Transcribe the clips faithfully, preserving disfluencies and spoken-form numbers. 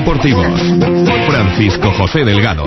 Deportivos. Francisco José Delgado.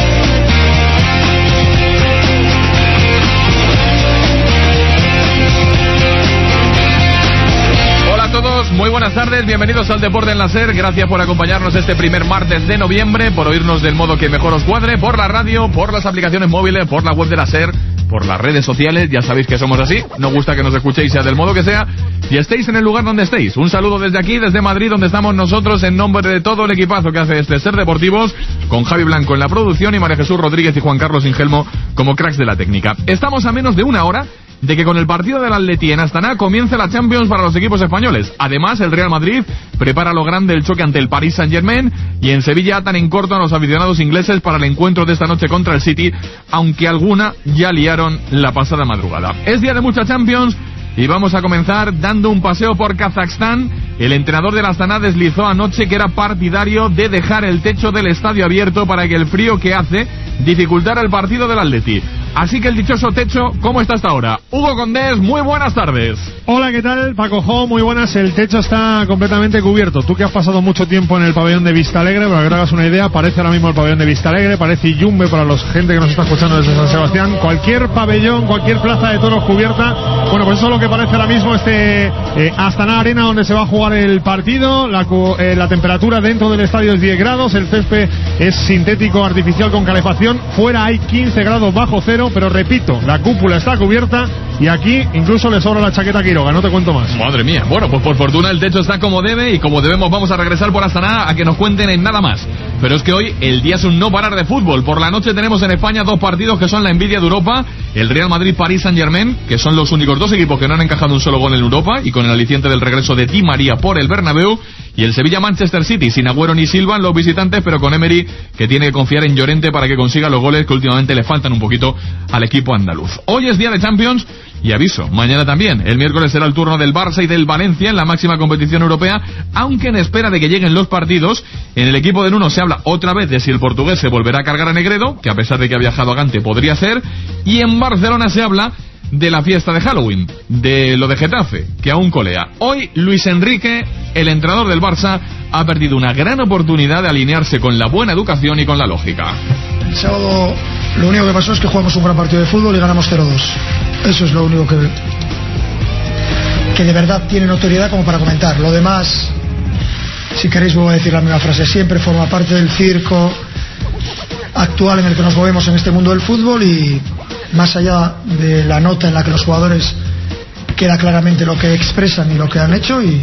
Hola a todos, muy buenas tardes, bienvenidos al Deporte en la SER. Gracias por acompañarnos este primer martes de noviembre, por oírnos del modo que mejor os cuadre, por la radio, por las aplicaciones móviles, por la web de la SER, por las redes sociales. Ya sabéis que somos así, nos gusta que nos escuchéis sea del modo que sea y estéis en el lugar donde estéis. Un saludo desde aquí, desde Madrid, donde estamos nosotros, en nombre de todo el equipazo que hace este SER Deportivos, con Javi Blanco en la producción y María Jesús Rodríguez y Juan Carlos Ingelmo como cracks de la técnica. Estamos a menos de una hora de que con el partido del Atleti en Astana comience la Champions para los equipos españoles. Además, el Real Madrid prepara lo grande el choque ante el Paris Saint-Germain, y en Sevilla atan en corto a los aficionados ingleses para el encuentro de esta noche contra el City, aunque alguna ya liaron la pasada madrugada. Es día de mucha Champions y vamos a comenzar dando un paseo por Kazajstán. El entrenador del Astana deslizó anoche que era partidario de dejar el techo del estadio abierto para que el frío que hace dificultara el partido del Atleti. Así que el dichoso techo, ¿cómo está hasta ahora? Hugo Condés, muy buenas tardes. Hola, ¿qué tal? Paco Jo, muy buenas. El techo está completamente cubierto. Tú que has pasado mucho tiempo en el pabellón de Vistalegre, para que te hagas una idea, parece ahora mismo el pabellón de Vistalegre, parece Iyumbe para la gente que nos está escuchando desde San Sebastián. Cualquier pabellón, cualquier plaza de toros cubierta. Bueno, pues eso es lo que parece ahora mismo este eh, Astana Arena, donde se va a jugar el partido. La, eh, la temperatura dentro del estadio es diez grados, el césped es sintético artificial con calefacción. Fuera hay quince grados bajo cero, pero repito, la cúpula está cubierta y aquí incluso le sobra la chaqueta a Quiroga, no te cuento más. Madre mía, bueno, pues por fortuna el techo está como debe, y como debemos vamos a regresar por Astana a que nos cuenten en nada más. Pero es que hoy el día es un no parar de fútbol. Por la noche tenemos en España dos partidos que son la envidia de Europa: el Real Madrid-Paris Saint-Germain, que son los únicos dos equipos que no han encajado un solo gol en Europa, y con el aliciente del regreso de Di María por el Bernabéu, y el Sevilla-Manchester City, sin Agüero ni Silva en los visitantes, pero con Emery, que tiene que confiar en Llorente para que consiga los goles que últimamente le faltan un poquito al equipo andaluz. Hoy es día de Champions, y aviso, mañana también. El miércoles será el turno del Barça y del Valencia en la máxima competición europea, aunque en espera de que lleguen los partidos. En el equipo del uno se habla otra vez de si el portugués se volverá a cargar a Negredo, que a pesar de que ha viajado a Gante podría ser, y en Barcelona se habla de la fiesta de Halloween, de lo de Getafe, que aún colea. Hoy Luis Enrique, el entrenador del Barça, ha perdido una gran oportunidad de alinearse con la buena educación y con la lógica. El sábado lo único que pasó es que jugamos un gran partido de fútbol y ganamos cero dos. Eso es lo único que que de verdad tiene notoriedad como para comentar. Lo demás, si queréis vuelvo a decir la misma frase, siempre forma parte del circo actual en el que nos movemos en este mundo del fútbol, y más allá de la nota en la que los jugadores queda claramente lo que expresan y lo que han hecho, y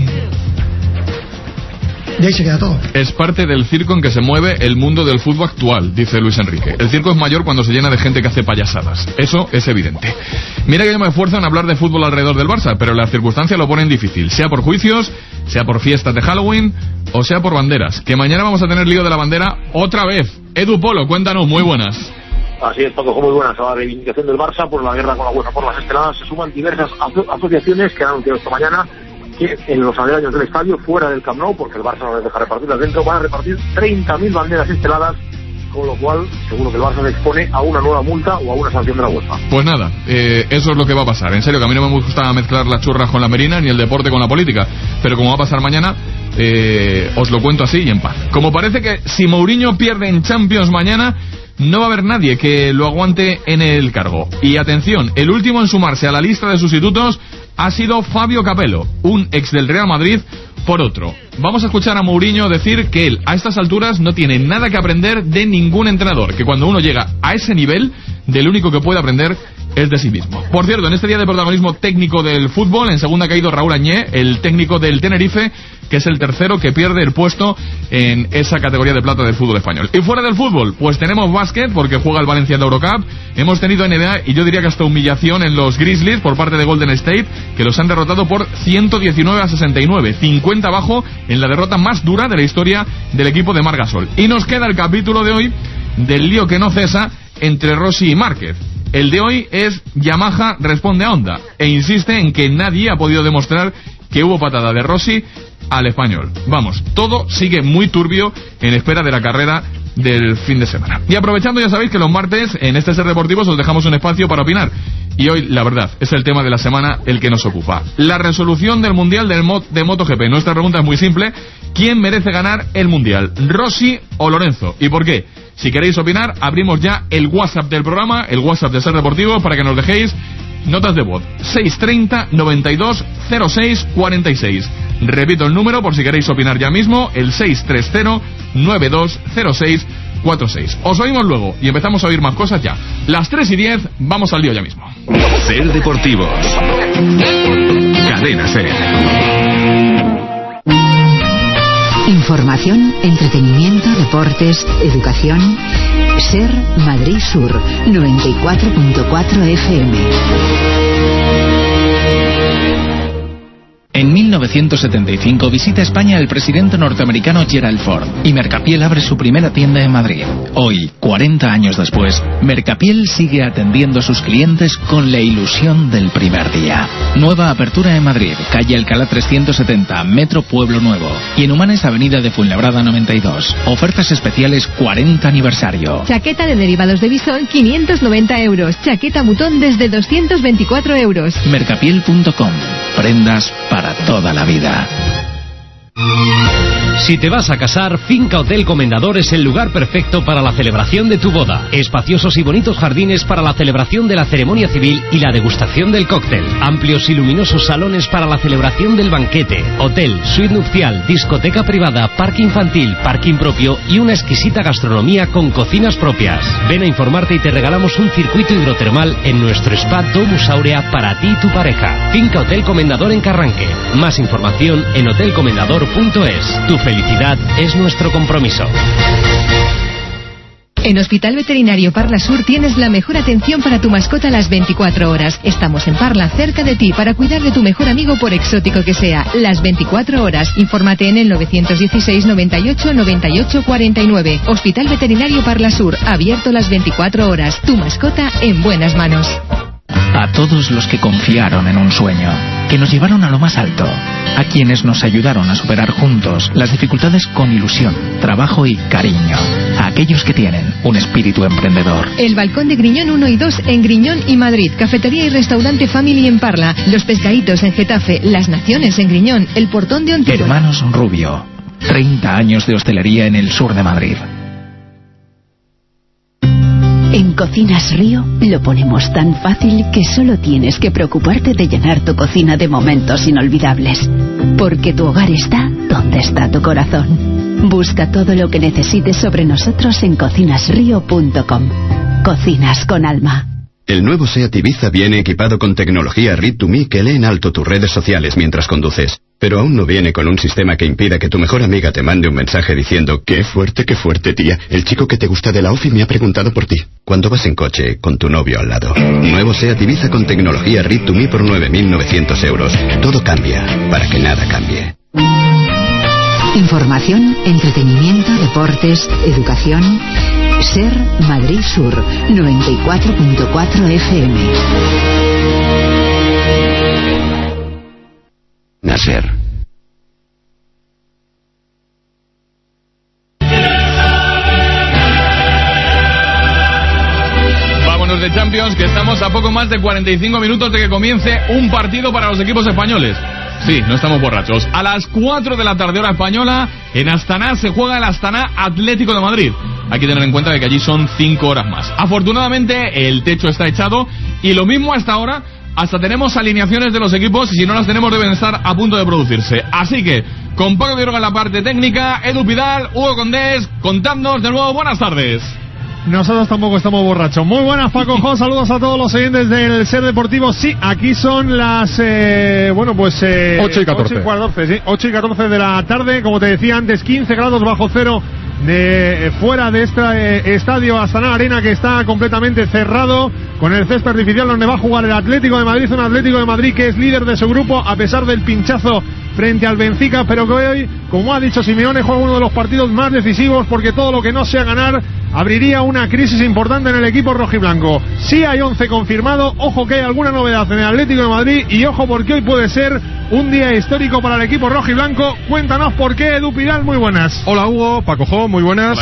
y ahí se queda todo. Es parte del circo en que se mueve el mundo del fútbol actual, dice Luis Enrique. El circo es mayor cuando se llena de gente que hace payasadas. Eso es evidente. Mira que yo me esfuerzo en hablar de fútbol alrededor del Barça, pero las circunstancias lo ponen difícil. Sea por juicios, sea por fiestas de Halloween, o sea por banderas. Que mañana vamos a tener lío de la bandera otra vez. Edu Polo, cuéntanos, muy buenas. Así es, Paco, muy buenas. A la reivindicación del Barça por la guerra con la UEFA por las esteladas se suman diversas aso- asociaciones que han anunciado esta mañana que en los aledaños del estadio, fuera del Camp Nou, porque el Barça no les deja repartirlas dentro, van a repartir treinta mil banderas esteladas, con lo cual seguro que el Barça se expone a una nueva multa o a una sanción de la UEFA. Pues nada, eh, eso es lo que va a pasar. En serio, que a mí no me gusta mezclar las churras con la merina ni el deporte con la política, pero como va a pasar mañana, eh, os lo cuento así y en paz. Como parece que si Mourinho pierde en Champions mañana, no va a haber nadie que lo aguante en el cargo. Y atención, el último en sumarse a la lista de sustitutos ha sido Fabio Capello, un ex del Real Madrid, por otro. Vamos a escuchar a Mourinho decir que él, a estas alturas, no tiene nada que aprender de ningún entrenador, que cuando uno llega a ese nivel, del único que puede aprender es de sí mismo. Por cierto, en este día de protagonismo técnico del fútbol, en segunda ha caído Raúl Añé, el técnico del Tenerife, que es el tercero que pierde el puesto en esa categoría de plata del fútbol español. Y fuera del fútbol, pues tenemos básquet, porque juega el Valencia en la Eurocup, hemos tenido N B A y yo diría que hasta humillación en los Grizzlies por parte de Golden State, que los han derrotado por ciento diecinueve a sesenta y nueve, cincuenta abajo en la derrota más dura de la historia del equipo de Marc Gasol. Y nos queda el capítulo de hoy del lío que no cesa entre Rossi y Márquez. El de hoy es Yamaha responde a Honda e insiste en que nadie ha podido demostrar que hubo patada de Rossi al español. Vamos, todo sigue muy turbio en espera de la carrera del fin de semana. Y aprovechando, ya sabéis que los martes en este SER Deportivos os dejamos un espacio para opinar. Y hoy, la verdad, es el tema de la semana el que nos ocupa. La resolución del Mundial del Mo- de MotoGP. Nuestra pregunta es muy simple. ¿Quién merece ganar el Mundial? ¿Rossi o Lorenzo? ¿Y por qué? Si queréis opinar, abrimos ya el WhatsApp del programa, el WhatsApp de Ser Deportivo, para que nos dejéis notas de voz. seis treinta, noventa y dos, cero seis, cuarenta y seis. Repito el número por si queréis opinar ya mismo, el seis treinta, noventa y dos, cero seis, cuarenta y seis. Os oímos luego y empezamos a oír más cosas ya. Las tres y diez, vamos al lío ya mismo. Ser Deportivos. Cadena Ser. Información, entretenimiento, deportes, educación. Ser Madrid Sur, noventa y cuatro punto cuatro F M. En mil novecientos setenta y cinco visita España el presidente norteamericano Gerald Ford y Mercapiel abre su primera tienda en Madrid. Hoy, cuarenta años después, Mercapiel sigue atendiendo a sus clientes con la ilusión del primer día. Nueva apertura en Madrid, calle Alcalá trescientos setenta, Metro Pueblo Nuevo. Y en Humanes, avenida de Fuenlabrada noventa y dos. Ofertas especiales cuarenta aniversario. Chaqueta de derivados de bisón, quinientos noventa euros. Chaqueta mutón desde doscientos veinticuatro euros. Mercapiel punto com. Prendas para toda la vida. Si te vas a casar, Finca Hotel Comendador es el lugar perfecto para la celebración de tu boda. Espaciosos y bonitos jardines para la celebración de la ceremonia civil y la degustación del cóctel. Amplios y luminosos salones para la celebración del banquete. Hotel, suite nupcial, discoteca privada, parque infantil, parking propio y una exquisita gastronomía con cocinas propias. Ven a informarte y te regalamos un circuito hidrotermal en nuestro spa Domus Aurea para ti y tu pareja. Finca Hotel Comendador en Carranque. Más información en hotel comendador punto es. Tu felicidad es nuestro compromiso. En Hospital Veterinario Parla Sur tienes la mejor atención para tu mascota las veinticuatro horas. Estamos en Parla, cerca de ti, para cuidar de tu mejor amigo por exótico que sea. Las veinticuatro horas. Infórmate en el nueve uno seis, noventa y ocho, noventa y ocho, cuarenta y nueve. Hospital Veterinario Parla Sur, abierto las veinticuatro horas. Tu mascota en buenas manos. A todos los que confiaron en un sueño, que nos llevaron a lo más alto, a quienes nos ayudaron a superar juntos las dificultades con ilusión, trabajo y cariño, a aquellos que tienen un espíritu emprendedor. El Balcón de Griñón uno y dos en Griñón y Madrid, cafetería y restaurante Family en Parla, Los Pescaditos en Getafe, Las Naciones en Griñón, El Portón de Ontinyent. Hermanos Rubio, treinta años de hostelería en el sur de Madrid. En Cocinas Río lo ponemos tan fácil que solo tienes que preocuparte de llenar tu cocina de momentos inolvidables. Porque tu hogar está donde está tu corazón. Busca todo lo que necesites sobre nosotros en cocinas río punto com. Cocinas con alma. El nuevo SEAT Ibiza viene equipado con tecnología Read to Me que lee en alto tus redes sociales mientras conduces. Pero aún no viene con un sistema que impida que tu mejor amiga te mande un mensaje diciendo «Qué fuerte, qué fuerte, tía. El chico que te gusta de la OFI me ha preguntado por ti». Cuando vas en coche con tu novio al lado. Nuevo SEAT Ibiza con tecnología Read to Me por nueve mil novecientos euros. Todo cambia para que nada cambie. Información, entretenimiento, deportes, educación. Ser Madrid Sur, noventa y cuatro punto cuatro F M. Nacer. Vámonos de Champions, que estamos a poco más de cuarenta y cinco minutos de que comience un partido para los equipos españoles. Sí, no estamos borrachos. A las cuatro de la tarde hora española, en Astana se juega el Astana Atlético de Madrid. Hay que tener en cuenta de que allí son cinco horas más. Afortunadamente el techo está echado y lo mismo hasta ahora, hasta tenemos alineaciones de los equipos y si no las tenemos deben estar a punto de producirse. Así que, con Paco Quiroga en la parte técnica, Edu Pidal, Hugo Condés, contadnos de nuevo, buenas tardes. Nosotros tampoco estamos borrachos. Muy buenas, Paco Jo. Saludos a todos los oyentes del Ser Deportivo. Sí, aquí son las, eh, bueno, pues... Eh, ocho y catorce. ocho y catorce, sí. ocho y catorce de la tarde. Como te decía antes, quince grados bajo cero de eh, fuera de este eh, estadio Astana Arena, que está completamente cerrado, con el césped artificial donde va a jugar el Atlético de Madrid. Un Atlético de Madrid que es líder de su grupo, a pesar del pinchazo frente al Benfica, pero que hoy, como ha dicho Simeone, juega uno de los partidos más decisivos, porque todo lo que no sea ganar abriría una crisis importante en el equipo rojiblanco. Sí hay once confirmado, ojo que hay alguna novedad en el Atlético de Madrid y ojo porque hoy puede ser un día histórico para el equipo rojiblanco. Cuéntanos por qué, Edu Pidal, muy buenas. Hola Hugo, Paco Jo, muy buenas. Hola, Edu.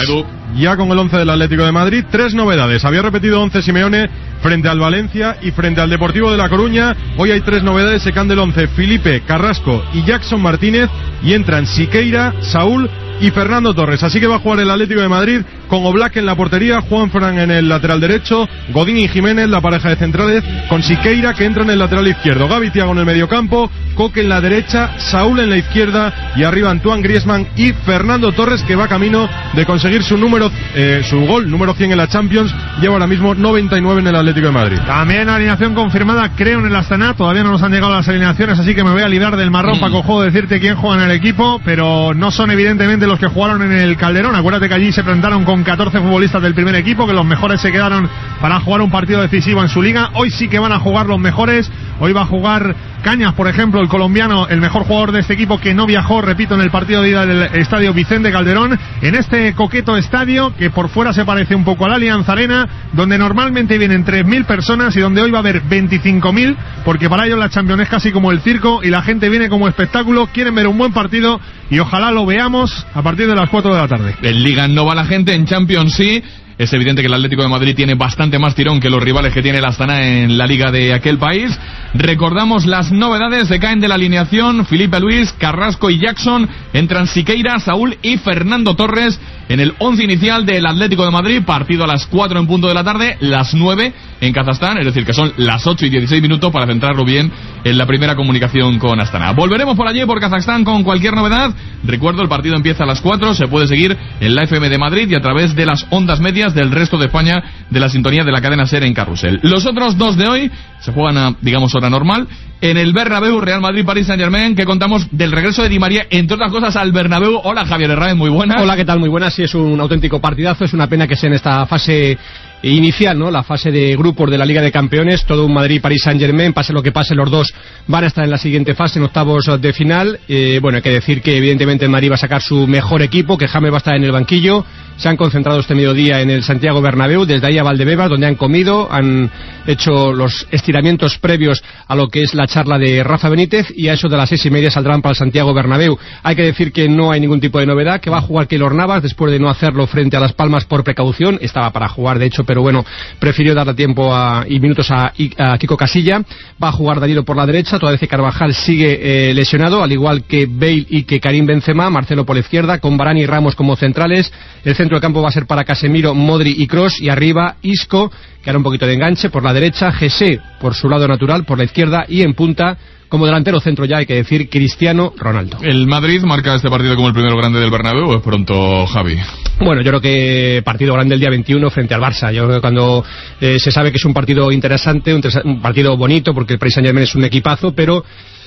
ya con el once del Atlético de Madrid. Tres novedades. Había repetido once Simeone frente al Valencia y frente al Deportivo de La Coruña. Hoy hay tres novedades. Se caen del once Felipe, Carrasco y Jackson Martínez, y entran Siqueira, Saúl y Fernando Torres. Así que va a jugar el Atlético de Madrid con Oblak en la portería, Juanfran en el lateral derecho, Godín y Jiménez, la pareja de centrales, con Siqueira que entra en el lateral izquierdo, Gavi Thiago en el mediocampo, Coque en la derecha, Saúl en la izquierda y arriba Antoine Griezmann y Fernando Torres, que va camino de conseguir su número eh, su gol número cien en la Champions. Lleva ahora mismo noventa y nueve en el Atlético de Madrid. También alineación confirmada, creo, en el Astana. Todavía no nos han llegado las alineaciones, así que me voy a librar del marrón mm. para cojo decirte quién juega en el equipo, pero no son evidentemente los que jugaron en el Calderón. Acuérdate que allí se presentaron con catorce futbolistas del primer equipo, que los mejores se quedaron para jugar un partido decisivo en su liga. Hoy sí que van a jugar los mejores. Hoy va a jugar Cañas, por ejemplo, el colombiano, el mejor jugador de este equipo, que no viajó, repito, en el partido de ida del estadio Vicente Calderón, en este coqueto estadio que por fuera se parece un poco al Allianz Arena, donde normalmente vienen tres mil personas y donde hoy va a haber veinticinco mil, porque para ellos la Champions es casi como el circo y la gente viene como espectáculo. Quieren ver un buen partido y ojalá lo veamos a partir de las cuatro de la tarde. En Liga no va la gente, en Champions sí. Es evidente que el Atlético de Madrid tiene bastante más tirón que los rivales que tiene el Astana en la liga de aquel país. Recordamos las novedades: se caen de la alineación Felipe Luis, Carrasco y Jackson. Entran Siqueira, Saúl y Fernando Torres en el once inicial del Atlético de Madrid. Partido a las cuatro en punto de la tarde, las nueve en Kazajstán, es decir, que son las ocho y dieciséis minutos para centrarlo bien en la primera comunicación con Astana. Volveremos por allí, por Kazajstán, con cualquier novedad. Recuerdo, el partido empieza a las cuatro, se puede seguir en la F M de Madrid y a través de las ondas medias del resto de España, de la sintonía de la cadena SER en Carrusel. Los otros dos de hoy se juegan a, digamos, hora normal. En el Bernabéu, Real Madrid, Paris Saint-Germain, que contamos del regreso de Di María, entre otras cosas, al Bernabéu. Hola, Javier Herráez, muy buenas. Hola, ¿qué tal? Muy buenas. Sí, es un auténtico partidazo. Es una pena que sea en esta fase inicial, ¿no? La fase de grupos de la Liga de Campeones, todo un Madrid-Paris Saint-Germain, pase lo que pase, los dos van a estar en la siguiente fase, en octavos de final. Eh, bueno, hay que decir que evidentemente el Madrid va a sacar su mejor equipo, que James va a estar en el banquillo. Se han concentrado este mediodía en el Santiago Bernabéu, desde ahí a Valdebebas, donde han comido, han hecho los estiramientos previos a lo que es la charla de Rafa Benítez, y a eso de las seis y media saldrán para el Santiago Bernabéu. Hay que decir que no hay ningún tipo de novedad, que va a jugar Keylor Navas después de no hacerlo frente a Las Palmas por precaución. Estaba para jugar, de hecho, pero bueno, prefirió darle tiempo a, y minutos a, a Kiko Casilla. Va a jugar Danilo por la derecha, toda vez que Carvajal sigue eh, lesionado, al igual que Bale y que Karim Benzema. Marcelo por la izquierda, con Varane y Ramos como centrales. El centro de campo va a ser para Casemiro, Modri y Kroos, y arriba Isco, que hará un poquito de enganche por la derecha, José por su lado natural por la izquierda, y en punta, como delantero centro ya hay que decir, Cristiano Ronaldo. ¿El Madrid marca este partido como el primero grande del Bernabéu o es pronto, Javi? Bueno, yo creo que partido grande el día veintiuno frente al Barça. Yo creo que cuando eh, se sabe que es un partido interesante, un, un partido bonito, porque el Paris Saint-Germain es un equipazo, pero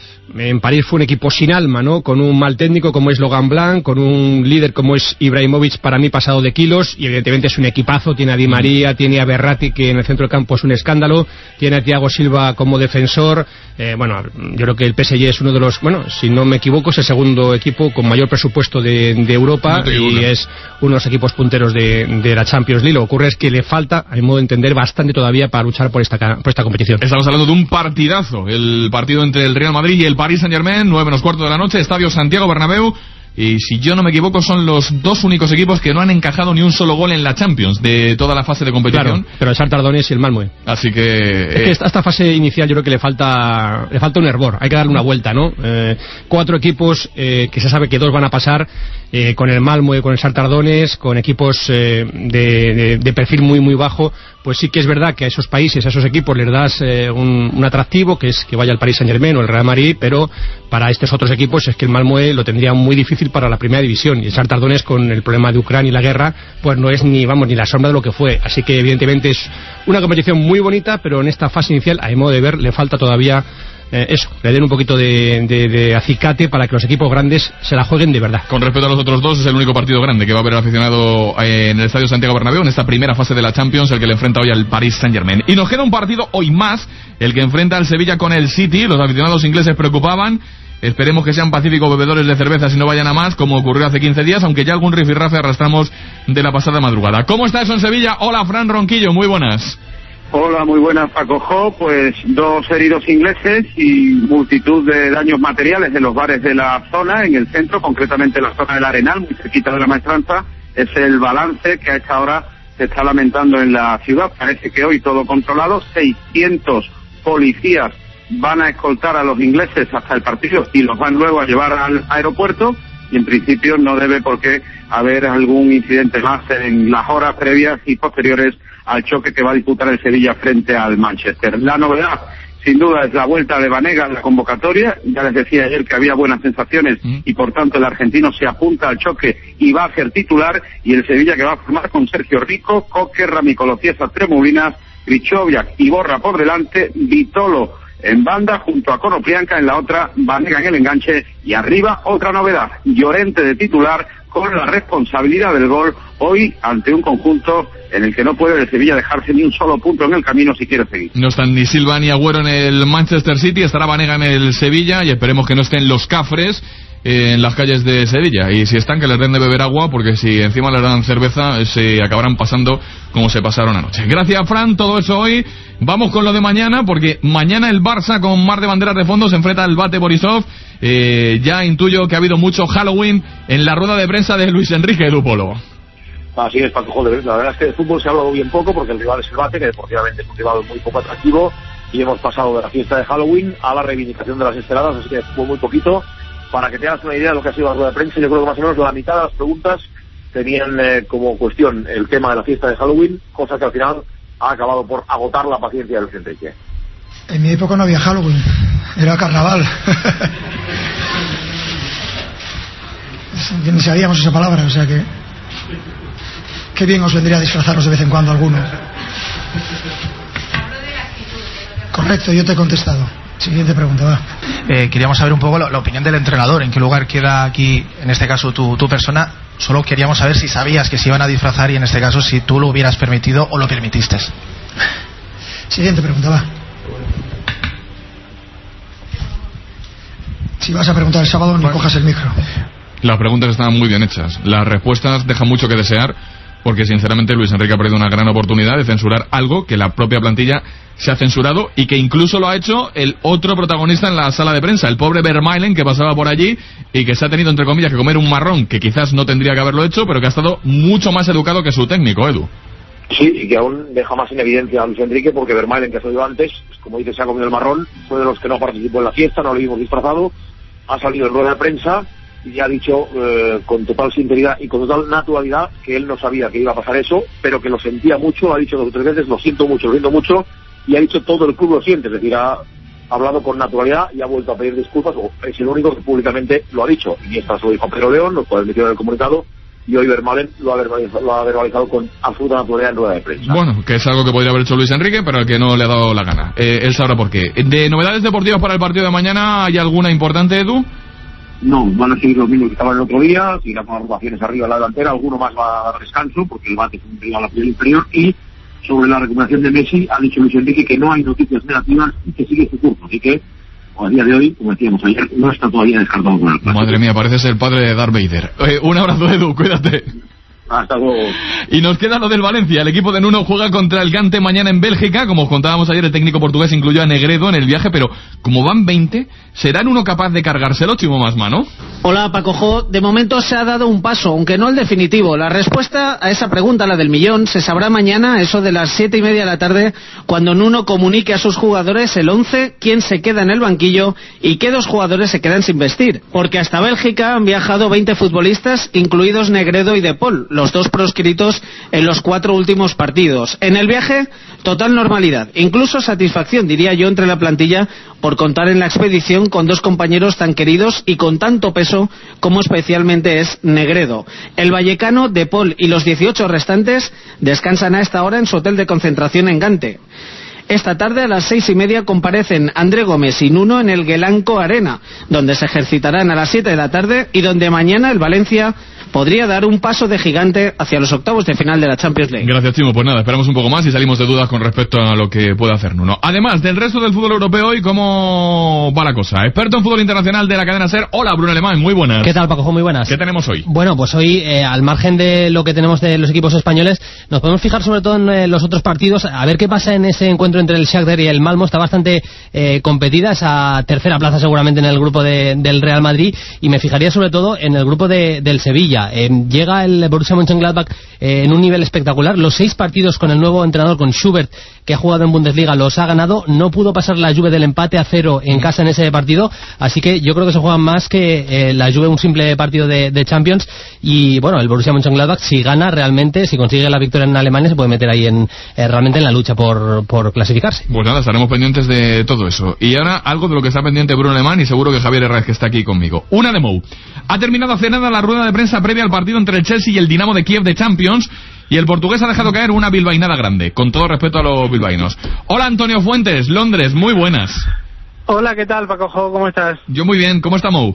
en París fue un equipo sin alma, ¿no? Con un mal técnico como es Logan Blanc, con un líder como es Ibrahimovic, para mí pasado de kilos, y evidentemente es un equipazo. Tiene a Di María, tiene a Berratti, que en el centro del campo es un escándalo, tiene a Thiago Silva como defensor. Eh, bueno, yo creo que el P S G es uno de los, bueno, si no me equivoco, es el segundo equipo con mayor presupuesto de, de Europa, no y es uno de los equipos punteros de, de la Champions League. Lo que ocurre es que le falta, a mi modo de entender, bastante todavía para luchar por esta, por esta competición. Estamos hablando de un partidazo, el partido entre el Real Madrid y el Paris Saint-Germain, nueve menos cuarto de la noche, Estadio Santiago Bernabéu. Y si yo no me equivoco, son los dos únicos equipos que no han encajado ni un solo gol en la Champions de toda la fase de competición. Claro, pero el Shakhtar Donetsk y el Malmö. Así que... Es que esta, esta fase inicial yo creo que le falta le falta un hervor, hay que darle una vuelta, ¿no? Eh, cuatro equipos eh, que se sabe que dos van a pasar, eh, con el Malmö, con el Shakhtar Donetsk, con equipos eh, de, de, de perfil muy muy bajo. Pues sí que es verdad que a esos países, a esos equipos les das eh, un, un atractivo, que es que vaya el Paris Saint-Germain o el Real Madrid, pero para estos otros equipos es que el Malmö lo tendría muy difícil para la primera división, y el Shakhtar Donetsk, con el problema de Ucrania y la guerra, pues no es ni, vamos, ni la sombra de lo que fue. Así que evidentemente es una competición muy bonita, pero en esta fase inicial, a mi modo de ver, le falta todavía Eh, eso, le den un poquito de, de, de acicate para que los equipos grandes se la jueguen de verdad. Con respecto a los otros dos, es el único partido grande que va a haber el aficionado en el Estadio Santiago Bernabéu en esta primera fase de la Champions, el que le enfrenta hoy al Paris Saint-Germain. Y nos queda un partido hoy más, el que enfrenta al Sevilla con el City. Los aficionados ingleses preocupaban. Esperemos que sean pacíficos bebedores de cervezas y no vayan a más, como ocurrió hace quince días, aunque ya algún rifirrafe arrastramos de la pasada madrugada. ¿Cómo está eso en Sevilla? Hola, Fran Ronquillo, muy buenas. Hola, muy buenas, Paco Jo. Pues dos heridos ingleses y multitud de daños materiales en los bares de la zona, en el centro, concretamente en la zona del Arenal, muy cerquita de la Maestranza, es el balance que a esta hora se está lamentando en la ciudad. Parece que hoy todo controlado, seiscientos policías van a escoltar a los ingleses hasta el partido y los van luego a llevar al aeropuerto, y en principio no debe por qué haber algún incidente más en las horas previas y posteriores al choque que va a disputar el Sevilla frente al Manchester. La novedad, sin duda, es la vuelta de Banega en la convocatoria. Ya les decía ayer que había buenas sensaciones y por tanto el argentino se apunta al choque y va a ser titular, y el Sevilla que va a formar con Sergio Rico, Coque, Ramicolo Ciesa, Tremoblinas, Krychowiak y Borra por delante, Vitolo en banda junto a Konoplyanka en la otra, Banega en el enganche, y arriba otra novedad, Llorente de titular con la responsabilidad del gol hoy ante un conjunto en el que no puede el Sevilla dejarse ni un solo punto en el camino si quiere seguir. No están ni Silva ni Agüero en el Manchester City, estará Banega en el Sevilla y esperemos que no estén los Cafres eh, en las calles de Sevilla, y si están, que les den de beber agua, porque si encima les dan cerveza se acabarán pasando como se pasaron anoche. Gracias, Fran, todo eso hoy. Vamos con lo de mañana, porque mañana el Barça con mar de banderas de fondo se enfrenta al Bate Borisov. Eh, ya intuyo que ha habido mucho Halloween en la rueda de prensa de Luis Enrique Dupolo. Así es, Paco, joder, la verdad es que de fútbol se ha hablado bien poco, porque el rival es el Bate, que deportivamente es un rival muy poco atractivo, y hemos pasado de la fiesta de Halloween a la reivindicación de las esteladas, así que fue muy poquito. Para que te hagas una idea de lo que ha sido la rueda de prensa, yo creo que más o menos la mitad de las preguntas tenían eh, como cuestión el tema de la fiesta de Halloween, cosa que al final ha acabado por agotar la paciencia de Luis Enrique. En mi época no había Halloween, era carnaval. Ni sabíamos esa palabra, o sea que qué bien os vendría a disfrazaros de vez en cuando alguno. Correcto, yo te he contestado. Siguiente pregunta, va. Eh, queríamos saber un poco la, la opinión del entrenador, en qué lugar queda aquí, en este caso, tu, tu persona. Solo queríamos saber si sabías que se iban a disfrazar y en este caso si tú lo hubieras permitido o lo permitiste. Siguiente pregunta, va. Si vas a preguntar el sábado, ni cojas el micro. Las preguntas estaban muy bien hechas. Las respuestas dejan mucho que desear, porque sinceramente Luis Enrique ha perdido una gran oportunidad de censurar algo que la propia plantilla se ha censurado, y que incluso lo ha hecho el otro protagonista en la sala de prensa, el pobre Vermaelen, que pasaba por allí y que se ha tenido, entre comillas, que comer un marrón que quizás no tendría que haberlo hecho, pero que ha estado mucho más educado que su técnico, Edu. Sí, y que aún deja más en evidencia a Luis Enrique, porque Vermaelen, que ha salido antes, pues, como dice, se ha comido el marrón, fue de los que no participó en la fiesta, no lo vimos disfrazado, ha salido en rueda de prensa y ha dicho eh, con total sinceridad y con total naturalidad que él no sabía que iba a pasar eso, pero que lo sentía mucho. Lo ha dicho dos o tres veces, lo siento mucho, lo siento mucho, y ha dicho todo el club lo siente, es decir, ha hablado con naturalidad y ha vuelto a pedir disculpas, o es el único que públicamente lo ha dicho. Y esta se lo dijo Pedro León, lo puede admitir en el comunicado, y hoy Vermaelen lo ha verbalizado, lo ha verbalizado con absoluta naturalidad en rueda de prensa. Bueno, que es algo que podría haber hecho Luis Enrique, pero al que no le ha dado la gana. Eh, él sabrá por qué. De novedades deportivas para el partido de mañana, ¿hay alguna importante, Edu? No, van a seguir los mismos que estaban el otro día, seguirán con las rotaciones arriba en la delantera, alguno más va a dar descanso, porque el Bate es un rival a la inferior, y sobre la recuperación de Messi ha dicho Luis Enrique que no hay noticias negativas y que sigue su curso, así que a día de hoy, como decíamos ayer, no está todavía descartado con el clásico. Madre mía, pareces el padre de Darth Vader. Eh, un abrazo, Edu, cuídate. Hasta luego. Y nos queda lo del Valencia. El equipo de Nuno juega contra el Gante mañana en Bélgica. Como os contábamos ayer, el técnico portugués incluyó a Negredo en el viaje, pero como van veinte, ¿será Nuno capaz de cargárselo, Chimo Masma, no? Hola, Paco Jo. De momento se ha dado un paso, aunque no el definitivo. La respuesta a esa pregunta, la del millón, se sabrá mañana, eso de las siete y media de la tarde, cuando Nuno comunique a sus jugadores el once, quién se queda en el banquillo y qué dos jugadores se quedan sin vestir. Porque hasta Bélgica han viajado veinte futbolistas, incluidos Negredo y De Paul, los dos proscritos en los cuatro últimos partidos. En el viaje, total normalidad, incluso satisfacción, diría yo, entre la plantilla por contar en la expedición con dos compañeros tan queridos y con tanto peso como especialmente es Negredo. El vallecano, De Paul y los dieciocho restantes descansan a esta hora en su hotel de concentración en Gante. Esta tarde a las seis y media comparecen André Gómez y Nuno en el Guelanco Arena, donde se ejercitarán a las siete de la tarde y donde mañana el Valencia podría dar un paso de gigante hacia los octavos de final de la Champions League. Gracias, Chimo. Pues nada, esperamos un poco más y salimos de dudas con respecto a lo que puede hacer Nuno. Además del resto del fútbol europeo, hoy ¿cómo va la cosa? Experto en fútbol internacional de la cadena SER. Hola, Bruno Alemán, muy buenas. ¿Qué tal, Paco? Muy buenas. ¿Qué tenemos hoy? Bueno, pues hoy, eh, al margen de lo que tenemos de los equipos españoles, nos podemos fijar sobre todo en eh, los otros partidos, a ver qué pasa en ese encuentro entre el Shakhtar y el Malmo. Está bastante eh, competida esa tercera plaza seguramente en el grupo de, del Real Madrid, y me fijaría sobre todo en el grupo de, del Sevilla. Bundesliga. Eh, llega el Borussia Mönchengladbach eh, en un nivel espectacular. Los seis partidos con el nuevo entrenador, con Schubert, que ha jugado en Bundesliga, los ha ganado. No pudo pasar la Juve del empate a cero en casa en ese partido, así que yo creo que se juegan más que eh, la Juve un simple partido de, de Champions. Y bueno, el Borussia Mönchengladbach, si gana realmente, si consigue la victoria en Alemania, se puede meter ahí en eh, realmente en la lucha por, por clasificarse. Pues nada, estaremos pendientes de todo eso. Y ahora algo de lo que está pendiente Bruno Alemán, y seguro que Javier Herrera, que está aquí conmigo. Una de Mou. Ha terminado hace nada la rueda de prensa previa al partido entre el Chelsea y el Dinamo de Kiev de Champions, y el portugués ha dejado caer una bilbainada grande, con todo respeto a los bilbaínos. Hola, Antonio Fuentes, Londres, muy buenas. Hola, ¿qué tal, Pacojo? ¿Cómo estás? Yo muy bien, ¿cómo está Mou?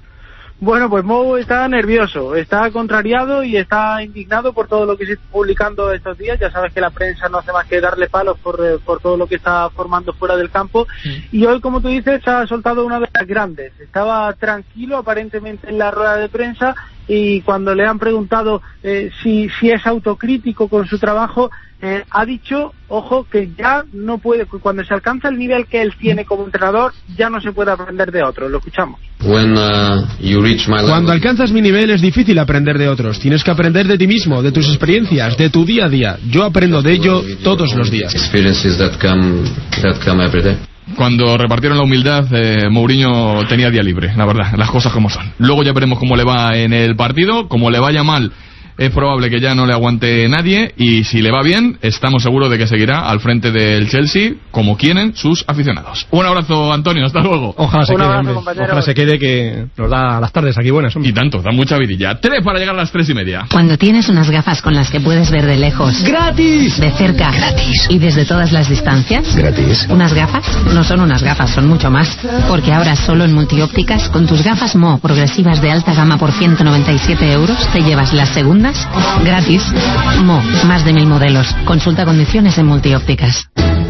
Bueno, pues Mou está nervioso, está contrariado y está indignado por todo lo que se está publicando estos días. Ya sabes que la prensa no hace más que darle palos por, por todo lo que está formando fuera del campo. Sí. Y hoy, como tú dices, ha soltado una de las grandes. Estaba tranquilo, aparentemente, en la rueda de prensa, y cuando le han preguntado eh, si, si es autocrítico con su trabajo, eh, ha dicho, ojo, que ya no puede, cuando se alcanza el nivel que él tiene como entrenador, ya no se puede aprender de otros. Lo escuchamos. When, uh, you reach my level... Cuando alcanzas mi nivel es difícil aprender de otros. Tienes que aprender de ti mismo, de tus experiencias, de tu día a día. Yo aprendo de ello todos los días. Experiences that come, that come every day. Cuando repartieron la humildad, eh, Mourinho tenía día libre, la verdad, las cosas como son. Luego ya veremos cómo le va en el partido. Como le vaya mal, es probable que ya no le aguante nadie, y si le va bien, estamos seguros de que seguirá al frente del Chelsea, como quieren sus aficionados. Un abrazo, Antonio, hasta luego. Ojalá se quede, hombre. Ojalá se quede, que nos da las tardes aquí buenas, hombre. Y tanto, da mucha vidilla. Tres para llegar a las tres y media. Cuando tienes unas gafas con las que puedes ver de lejos, ¡gratis!, de cerca, ¡gratis!, y desde todas las distancias, ¡gratis!, unas gafas no son unas gafas, son mucho más. Porque ahora solo en Multiópticas, con tus gafas Mo progresivas de alta gama por ciento noventa y siete euros, te llevas las segundas gratis. Mo, más de mil modelos. Consulta condiciones en Multiópticas.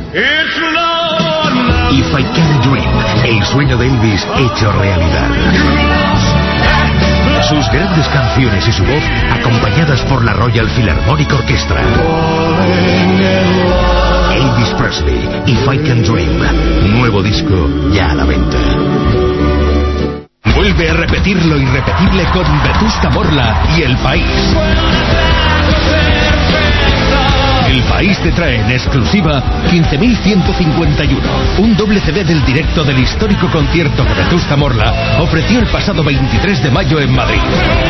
If I Can Dream, el sueño de Elvis hecho realidad. Sus grandes canciones y su voz acompañadas por la Royal Philharmonic Orchestra. Elvis Presley, If I Can Dream, nuevo disco ya a la venta. Vuelve a repetir lo irrepetible con Vetusta Morla y El País. El País te trae en exclusiva quince mil ciento cincuenta y uno, un doble C D del directo del histórico concierto que Vetusta Morla ofreció el pasado veintitrés de mayo en Madrid.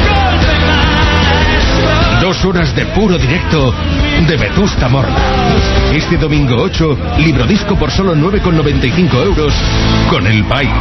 Dos horas de puro directo de Vetusta Morla. Este domingo ocho, librodisco por solo nueve con noventa y cinco euros con El País.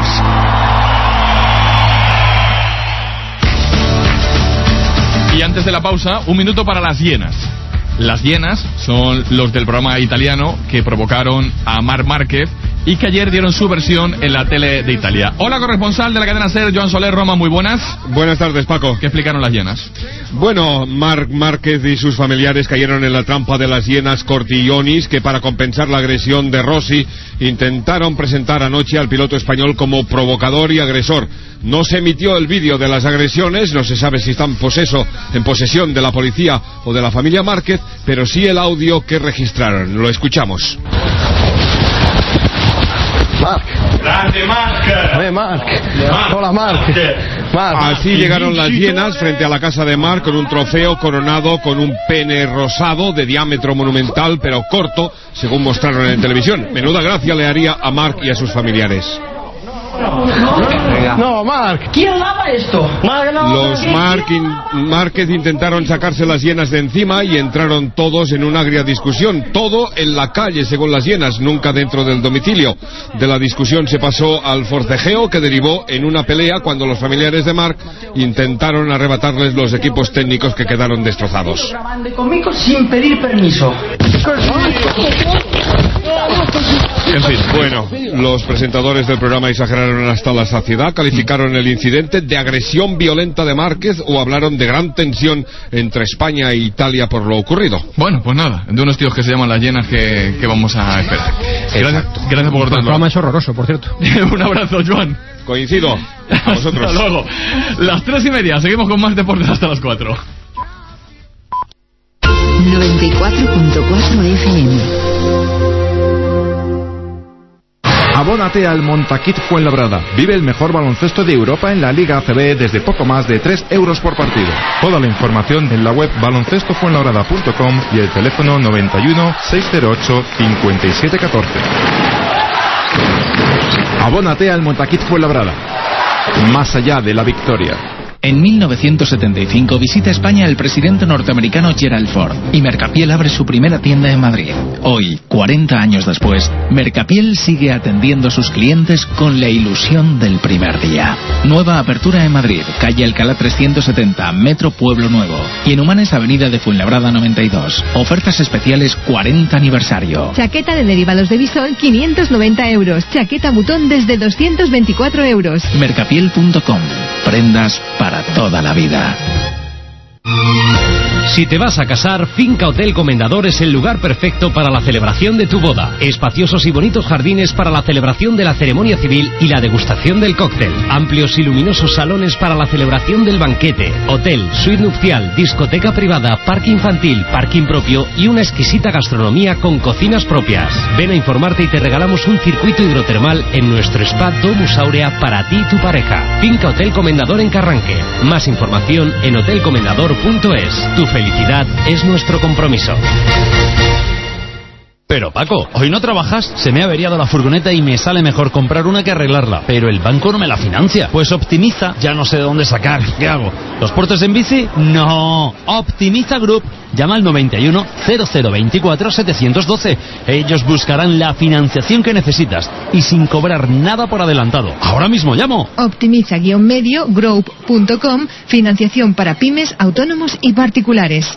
Y antes de la pausa, un minuto para las hienas. Las hienas son los del programa italiano que provocaron a Marc Márquez y que ayer dieron su versión en la tele de Italia. Hola, corresponsal de la cadena SER, Joan Soler, Roma, muy buenas. Buenas tardes, Paco. ¿Qué explicaron las hienas? Bueno, Marc Márquez y sus familiares cayeron en la trampa de las hienas Cortillonis, que para compensar la agresión de Rossi intentaron presentar anoche al piloto español como provocador y agresor. No se emitió el vídeo de las agresiones, no se sabe si están poseso, en posesión de la policía o de la familia Márquez, pero sí el audio que registraron. Lo escuchamos. Marc. Grande Marc. Hey, Marc. Marc. Hola, Marc. Marc. Así llegaron las hienas frente a la casa de Marc con un trofeo coronado con un pene rosado de diámetro monumental pero corto, según mostraron en televisión. Menuda gracia le haría a Marc y a sus familiares. No, Marc. ¿Quién lava esto? Los Marc in, Márquez intentaron sacarse las hienas de encima y entraron todos en una agria discusión. Todo en la calle, según las hienas, nunca dentro del domicilio. De la discusión se pasó al forcejeo, que derivó en una pelea cuando los familiares de Marc intentaron arrebatarles los equipos técnicos que quedaron destrozados. Conmigo sin pedir permiso. En fin, bueno, los presentadores del programa exageraron hasta la saciedad, calificaron el incidente de agresión violenta de Márquez o hablaron de gran tensión entre España e Italia por lo ocurrido. Bueno, pues nada, de unos tíos que se llaman las hienas que, que vamos a esperar. Gracias, gracias por cortarlo. El programa es horroroso, por cierto. Un abrazo, Joan. Coincido. A vosotros. Hasta luego. Las tres y media, seguimos con más deportes hasta las cuatro. noventa y cuatro punto cuatro F M. Abónate al Montaquit Fuenlabrada. Vive el mejor baloncesto de Europa en la Liga A C B desde poco más de tres euros por partido. Toda la información en la web baloncesto fuenlabrada punto com y el teléfono noventa y uno, seiscientos ocho, cincuenta y siete catorce. Abónate al Montaquit Fuenlabrada. Más allá de la victoria. En mil novecientos setenta y cinco visita España el presidente norteamericano Gerald Ford y Mercapiel abre su primera tienda en Madrid. Hoy, cuarenta años después, Mercapiel sigue atendiendo a sus clientes con la ilusión del primer día. Nueva apertura en Madrid, calle Alcalá trescientos setenta, Metro Pueblo Nuevo. Y en Humanes, avenida de Fuenlabrada noventa y dos. Ofertas especiales cuarenta aniversario. Chaqueta de derivados de bisón, quinientos noventa euros. Chaqueta butón desde doscientos veinticuatro euros. Mercapiel punto com. Prendas para para toda la vida. Si te vas a casar, Finca Hotel Comendador es el lugar perfecto para la celebración de tu boda. Espaciosos y bonitos jardines para la celebración de la ceremonia civil y la degustación del cóctel. Amplios y luminosos salones para la celebración del banquete. Hotel, suite nupcial, discoteca privada, parque infantil, parking propio y una exquisita gastronomía con cocinas propias. Ven a informarte y te regalamos un circuito hidrotermal en nuestro spa Domus Aurea para ti y tu pareja. Finca Hotel Comendador en Carranque. Más información en hotel comendador punto es. Tu felicidad es nuestro compromiso. Pero Paco, hoy no trabajas, se me ha averiado la furgoneta y me sale mejor comprar una que arreglarla. Pero el banco no me la financia. Pues Optimiza, ya no sé de dónde sacar. ¿Qué hago? ¿Los puertos en bici? No. Optimiza Group. Llama al noventa y uno, cero cero veinticuatro, setecientos doce. Ellos buscarán la financiación que necesitas y sin cobrar nada por adelantado. Ahora mismo llamo. Optimiza-medio group punto com. Financiación para pymes, autónomos y particulares.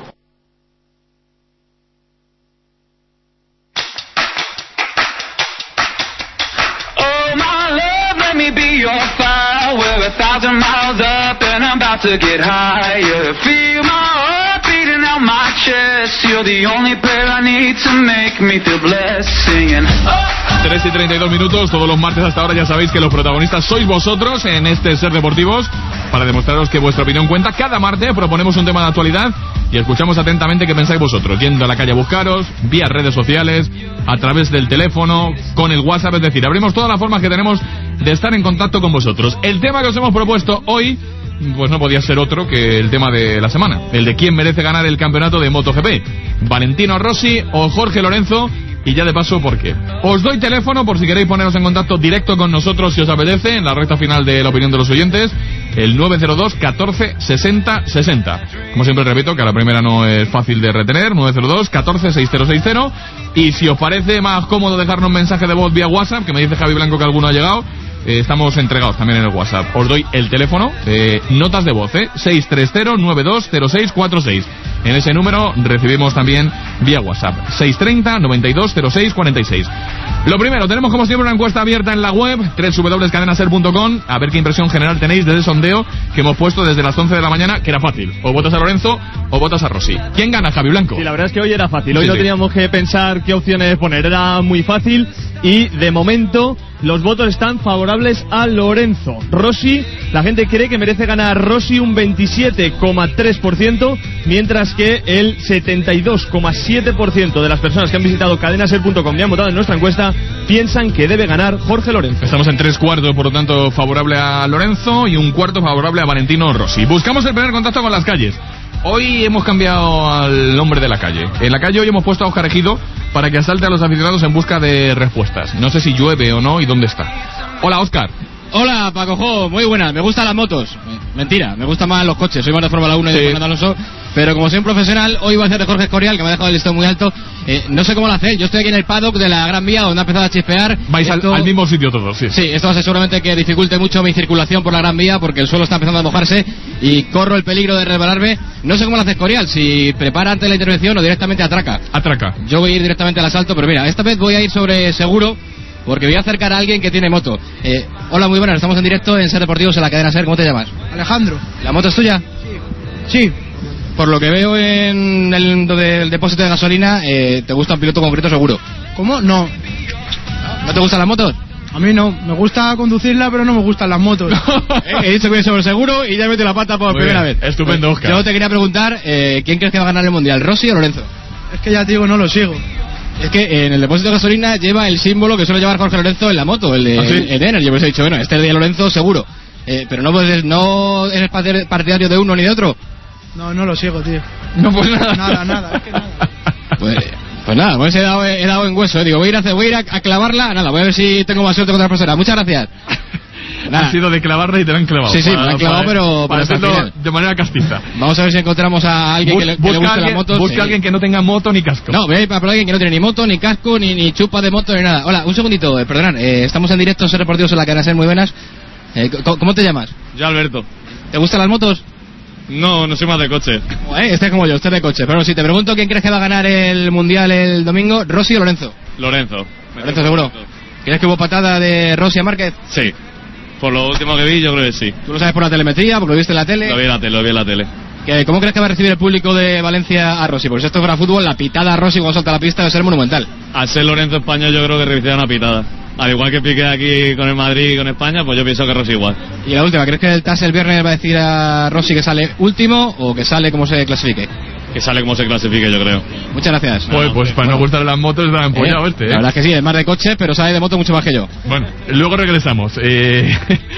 Your fire, we're a thousand miles up and I'm about to get higher. Feel my heart beating out my chest. You're the only prayer I need to make me feel blessed. Singing oh. tres y treinta y dos minutos, todos los martes hasta ahora ya sabéis que los protagonistas sois vosotros en este Ser Deportivos. Para demostraros que vuestra opinión cuenta, cada martes proponemos un tema de actualidad y escuchamos atentamente qué pensáis vosotros, yendo a la calle a buscaros, vía redes sociales, a través del teléfono, con el WhatsApp, es decir, abrimos todas las formas que tenemos de estar en contacto con vosotros. El tema que os hemos propuesto hoy, pues no podía ser otro que el tema de la semana, el de quién merece ganar el campeonato de MotoGP, Valentino Rossi o Jorge Lorenzo. Y ya de paso, ¿por qué? Os doy teléfono por si queréis poneros en contacto directo con nosotros si os apetece, en la recta final de la opinión de los oyentes, el nueve cero dos, catorce, sesenta, sesenta. Como siempre repito, que a la primera no es fácil de retener, nueve cero dos, catorce, sesenta sesenta. Y si os parece más cómodo dejarnos un mensaje de voz vía WhatsApp, que me dice Javi Blanco que alguno ha llegado, eh, estamos entregados también en el WhatsApp. Os doy el teléfono, eh, notas de voz, eh, seis tres cero, nueve dos cero seis cuatro seis. En ese número recibimos también vía WhatsApp, seis tres cero, noventa y dos cero seis cuarenta y seis. Lo primero, tenemos como siempre una encuesta abierta en la web, doble u doble u doble u punto cadena ser punto com, a ver qué impresión general tenéis de ese sondeo que hemos puesto desde las once de la mañana, que era fácil, o votas a Lorenzo o votas a Rossi. ¿Quién gana, Javi Blanco? Sí, la verdad es que hoy era fácil, hoy sí, no sí. teníamos que pensar qué opciones poner, era muy fácil y de momento los votos están favorables a Lorenzo. Rossi, la gente cree que merece ganar Rossi un veintisiete coma tres por ciento, mientras que el setenta y dos coma siete por ciento de las personas que han visitado cadena ser punto com y han votado en nuestra encuesta piensan que debe ganar Jorge Lorenzo. Estamos en tres cuartos, por lo tanto, favorable a Lorenzo y un cuarto favorable a Valentino Rossi. Buscamos el primer contacto con las calles. Hoy hemos cambiado al nombre de la calle. En la calle hoy hemos puesto a Óscar Ejido para que asalte a los aficionados en busca de respuestas. No sé si llueve o no y dónde está. Hola, Óscar. Hola, Paco Jo, muy buena. Me gustan las motos. Mentira, me gustan más los coches. Soy más de Fórmula uno y sí. de Fernando Alonso. Pero como soy un profesional, hoy voy a hacer de Jorge Escorial, que me ha dejado el listón muy alto. Eh, no sé cómo lo hacéis. Yo estoy aquí en el paddock de la Gran Vía, donde ha empezado a chispear. Vais esto... al, al mismo sitio todos, sí. Sí, esto va a ser seguramente que dificulte mucho mi circulación por la Gran Vía, porque el suelo está empezando a mojarse y corro el peligro de resbalarme. No sé cómo lo hace Escorial, si prepara antes la intervención o directamente atraca. Atraca. Yo voy a ir directamente al asalto, pero mira, esta vez voy a ir sobre seguro, porque voy a acercar a alguien que tiene moto. Eh, hola, muy buenas, estamos en directo en Ser Deportivos en la cadena Ser. ¿Cómo te llamas? Alejandro. ¿La moto es tuya? Sí. Sí. Por lo que veo en el del depósito de gasolina, eh, te gusta un piloto concreto seguro. ¿Cómo? No. ¿No te gustan las motos? A mí no, me gusta conducirla, pero no me gustan las motos. eh, he dicho que voy sobre seguro y ya mete la pata por Muy primera bien. vez. Estupendo, Óscar. Yo te quería preguntar, eh, ¿quién crees que va a ganar el Mundial, Rossi o Lorenzo? Es que ya te digo, no lo sigo. Es que en el depósito de gasolina lleva el símbolo que suele llevar Jorge Lorenzo en la moto, el de, ¿Ah, sí? el, el de Energy. Yo pues he dicho, bueno, este es de Lorenzo seguro. Eh, pero no, puedes, no eres partidario de uno ni de otro. No, no lo sigo, tío. No, pues nada. Nada, nada, es que nada. Pues, pues nada, pues he dado, he dado en hueso. Eh. Digo, voy a ir, a, voy a, ir a, a clavarla. Nada, voy a ver si tengo más suerte contra la profesora. Muchas gracias. Nada. Ha sido de clavarla y te la han clavado. Sí, sí, me la han clavado, pero para pero hacerlo de manera castiza. Vamos a ver si encontramos a alguien que le, que le guste alguien, las motos. Busca a alguien que no tenga moto ni casco. No, voy a ir para alguien que no tiene ni moto, ni casco, ni, ni chupa de moto, ni nada. Hola, un segundito, eh, perdonad, eh, estamos en directo, Ser Deportivos en la cadena Ser, muy buenas. Eh, ¿cómo, ¿Cómo te llamas? Yo, Alberto. ¿Te gustan las motos? No, no soy más de coche. Eh, este es como yo, usted es de coche. Pero si te pregunto quién crees que va a ganar el Mundial el domingo, ¿Rossi o Lorenzo? Lorenzo. Lorenzo, seguro. Lorenzo. ¿Crees que hubo patada de Rossi a Márquez? Sí. Por lo último que vi, yo creo que sí. ¿Tú lo sabes por la telemetría? ¿Porque lo viste en la tele? Lo vi en la tele, lo vi en la tele. ¿Qué, ¿Cómo crees que va a recibir el público de Valencia a Rossi? Porque si esto fuera fútbol, la pitada a Rossi cuando salta a la pista debe ser monumental. Al ser Lorenzo español, yo creo que recibirá una pitada. Al igual que pique aquí con el Madrid y con España, pues yo pienso que Rossi igual. Y la última, ¿crees que el T A S el viernes va a decir a Rossi que sale último o que sale como se clasifique? Que sale como se clasifique, yo creo. Muchas gracias. Pues, pues para no gustarle las motos está empollado eh, este, ¿eh? La verdad es que sí, es más de coche, pero sabe de moto mucho más que yo. Bueno, luego regresamos. Eh,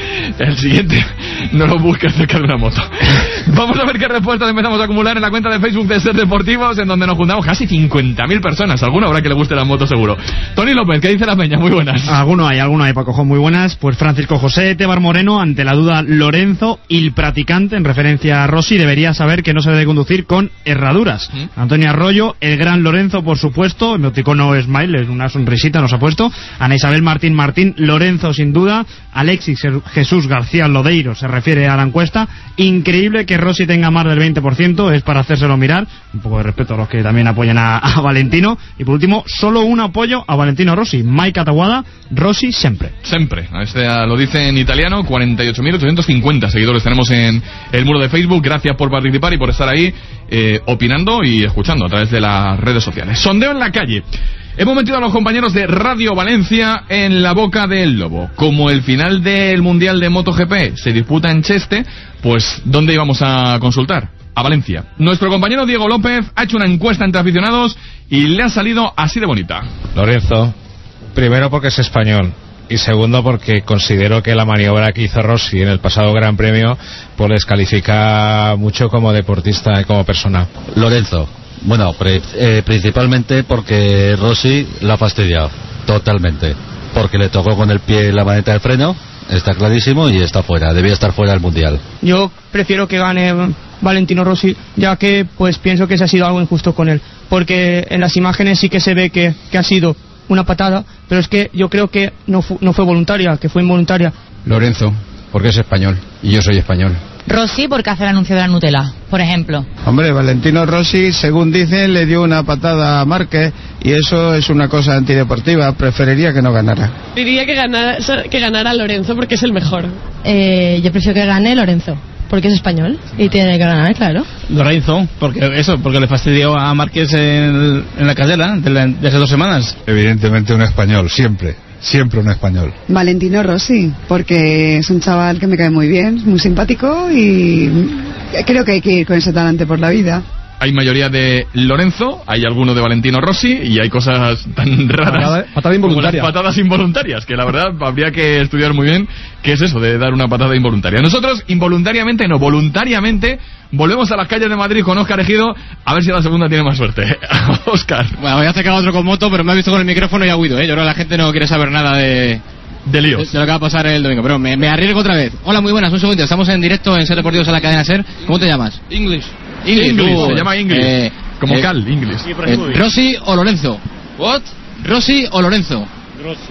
el siguiente no lo busques cerca de una moto. Vamos a ver qué respuestas empezamos a acumular en la cuenta de Facebook de Ser Deportivos, en donde nos juntamos casi cincuenta mil personas. Alguno habrá que le guste las motos seguro. Tony López, ¿qué dice la peña? Muy buenas. Alguno hay, alguno hay, Paco, muy buenas. Pues Francisco José Tebar Moreno, ante la duda Lorenzo, el practicante, en referencia a Rossi, debería saber que no se debe conducir con herraduras. ¿Mm? Antonio Arroyo, el gran Lorenzo, por supuesto, emoticono smile, es una sonrisita, nos ha puesto. Ana Isabel Martín Martín, Lorenzo sin duda. Alexis Jesús García Lodeiro se refiere a la encuesta. Increíble que Rossi tenga más del veinte por ciento, es para hacérselo mirar. Un poco de respeto a los que también apoyan a, a Valentino. Y por último, solo un apoyo a Valentino Rossi. Mike Ataguada, Rossi siempre. Siempre. Este lo dice en italiano. Cuarenta y ocho mil ochocientos cincuenta seguidores tenemos en el muro de Facebook. Gracias por participar y por estar ahí eh, opinando y escuchando a través de las redes sociales. Sondeo en la calle. Hemos metido a los compañeros de Radio Valencia en la boca del lobo. Como el final del Mundial de MotoGP se disputa en Cheste, pues ¿dónde íbamos a consultar? A Valencia. Nuestro compañero Diego López ha hecho una encuesta entre aficionados y le ha salido así de bonita. Lorenzo, primero porque es español y segundo porque considero que la maniobra que hizo Rossi en el pasado Gran Premio pues les califica mucho como deportista y como persona. Lorenzo. Bueno, pre, eh, principalmente porque Rossi la ha fastidiado, totalmente. Porque le tocó con el pie la maneta de freno, está clarísimo, y está fuera, debía estar fuera del Mundial. Yo prefiero que gane Valentino Rossi, ya que pues pienso que se ha sido algo injusto con él. Porque en las imágenes sí que se ve que, que ha sido una patada, pero es que yo creo que no, fu, no fue voluntaria, que fue involuntaria. Lorenzo, porque es español, y yo soy español. Rossi porque hace el anuncio de la Nutella, por ejemplo. Hombre, Valentino Rossi, según dicen, le dio una patada a Márquez y eso es una cosa antideportiva. Preferiría que no ganara. Diría que ganara, que ganara Lorenzo porque es el mejor. Eh, yo prefiero que gane Lorenzo porque es español y tiene que ganar, claro. Lorenzo, porque eso, porque le fastidió a Márquez en, en la carrera de, la, de hace dos semanas. Evidentemente un español, siempre. Siempre un español. Valentino Rossi, porque es un chaval que me cae muy bien, muy simpático y creo que hay que ir con ese talante por la vida. Hay mayoría de Lorenzo, hay alguno de Valentino Rossi y hay cosas tan raras patada, patada involuntaria. como las patadas involuntarias, que la verdad habría que estudiar muy bien qué es eso de dar una patada involuntaria. Nosotros involuntariamente, no, voluntariamente volvemos a las calles de Madrid con Óscar Ejido a ver si la segunda tiene más suerte. Óscar. Bueno, voy a sacar otro con moto, pero me ha visto con el micrófono y ha huido, ¿eh? Yo creo que la gente no quiere saber nada de... de líos. De lo que va a pasar el domingo, pero me, me arriesgo otra vez. Hola, muy buenas, un segundo, estamos en directo en Ser Deportivos en la cadena Ser. ¿Cómo te llamas? English. English, English uh, se llama English. Eh, como eh, Cal, English. Eh, ¿Rossi o Lorenzo? What? ¿Rossi o Lorenzo? Rossi.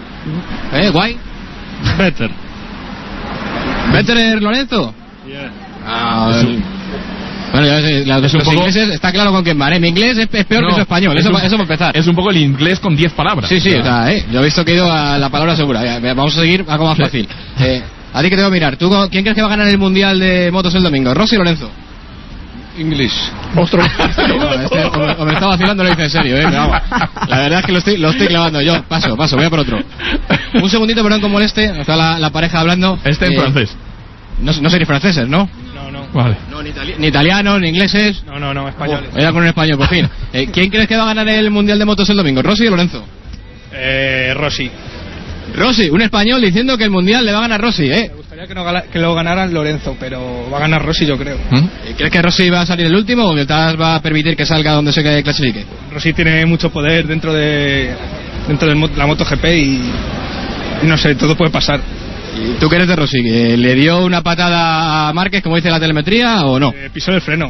¿Eh, guay? Better. ¿Better Lorenzo? Yeah. Ah, bueno, ya sé, la, los poco... ingleses está claro con quién van, ¿eh? Mi inglés es, es peor no, que su español, eso, un, eso para empezar. Es un poco el inglés con diez palabras. Sí, sí, o sea, ¿eh? Yo he visto que he ido a la palabra segura. Ya, vamos a seguir, algo más fácil. Eh, a ti que te voy a mirar, ¿tú quién crees que va a ganar el Mundial de Motos el domingo? ¿Rossi o Lorenzo? English. Ostro. No, este, o, me, o me está vacilando, lo dice en serio, ¿eh? Pero vamos, la verdad es que lo estoy, lo estoy clavando yo. Paso, paso, voy a por otro. Un segundito, perdón, como moleste. Está la, la pareja hablando. Este en eh, francés. No, no seréis franceses, ¿no? No, no. Vale. No, ni, itali ni italianos, ni ingleses. No, no, no, españoles. Oh, era con un español, por fin. Eh, ¿Quién crees que va a ganar el Mundial de Motos el domingo? ¿Rossi o Lorenzo? Eh, Rossi. Rossi, un español diciendo que el Mundial le va a ganar Rossi, ¿eh? Me gustaría que, no, que lo ganaran Lorenzo, pero va a ganar Rossi, yo creo. ¿Mm? ¿Crees que Rossi va a salir el último o Viltas va a permitir que salga donde se clasifique? Rossi tiene mucho poder dentro de dentro de la MotoGP y, y no sé, todo puede pasar. ¿Y tú qué eres de Rossi? ¿Le dio una patada a Márquez, como dice la telemetría, o no? Eh, pisó el freno.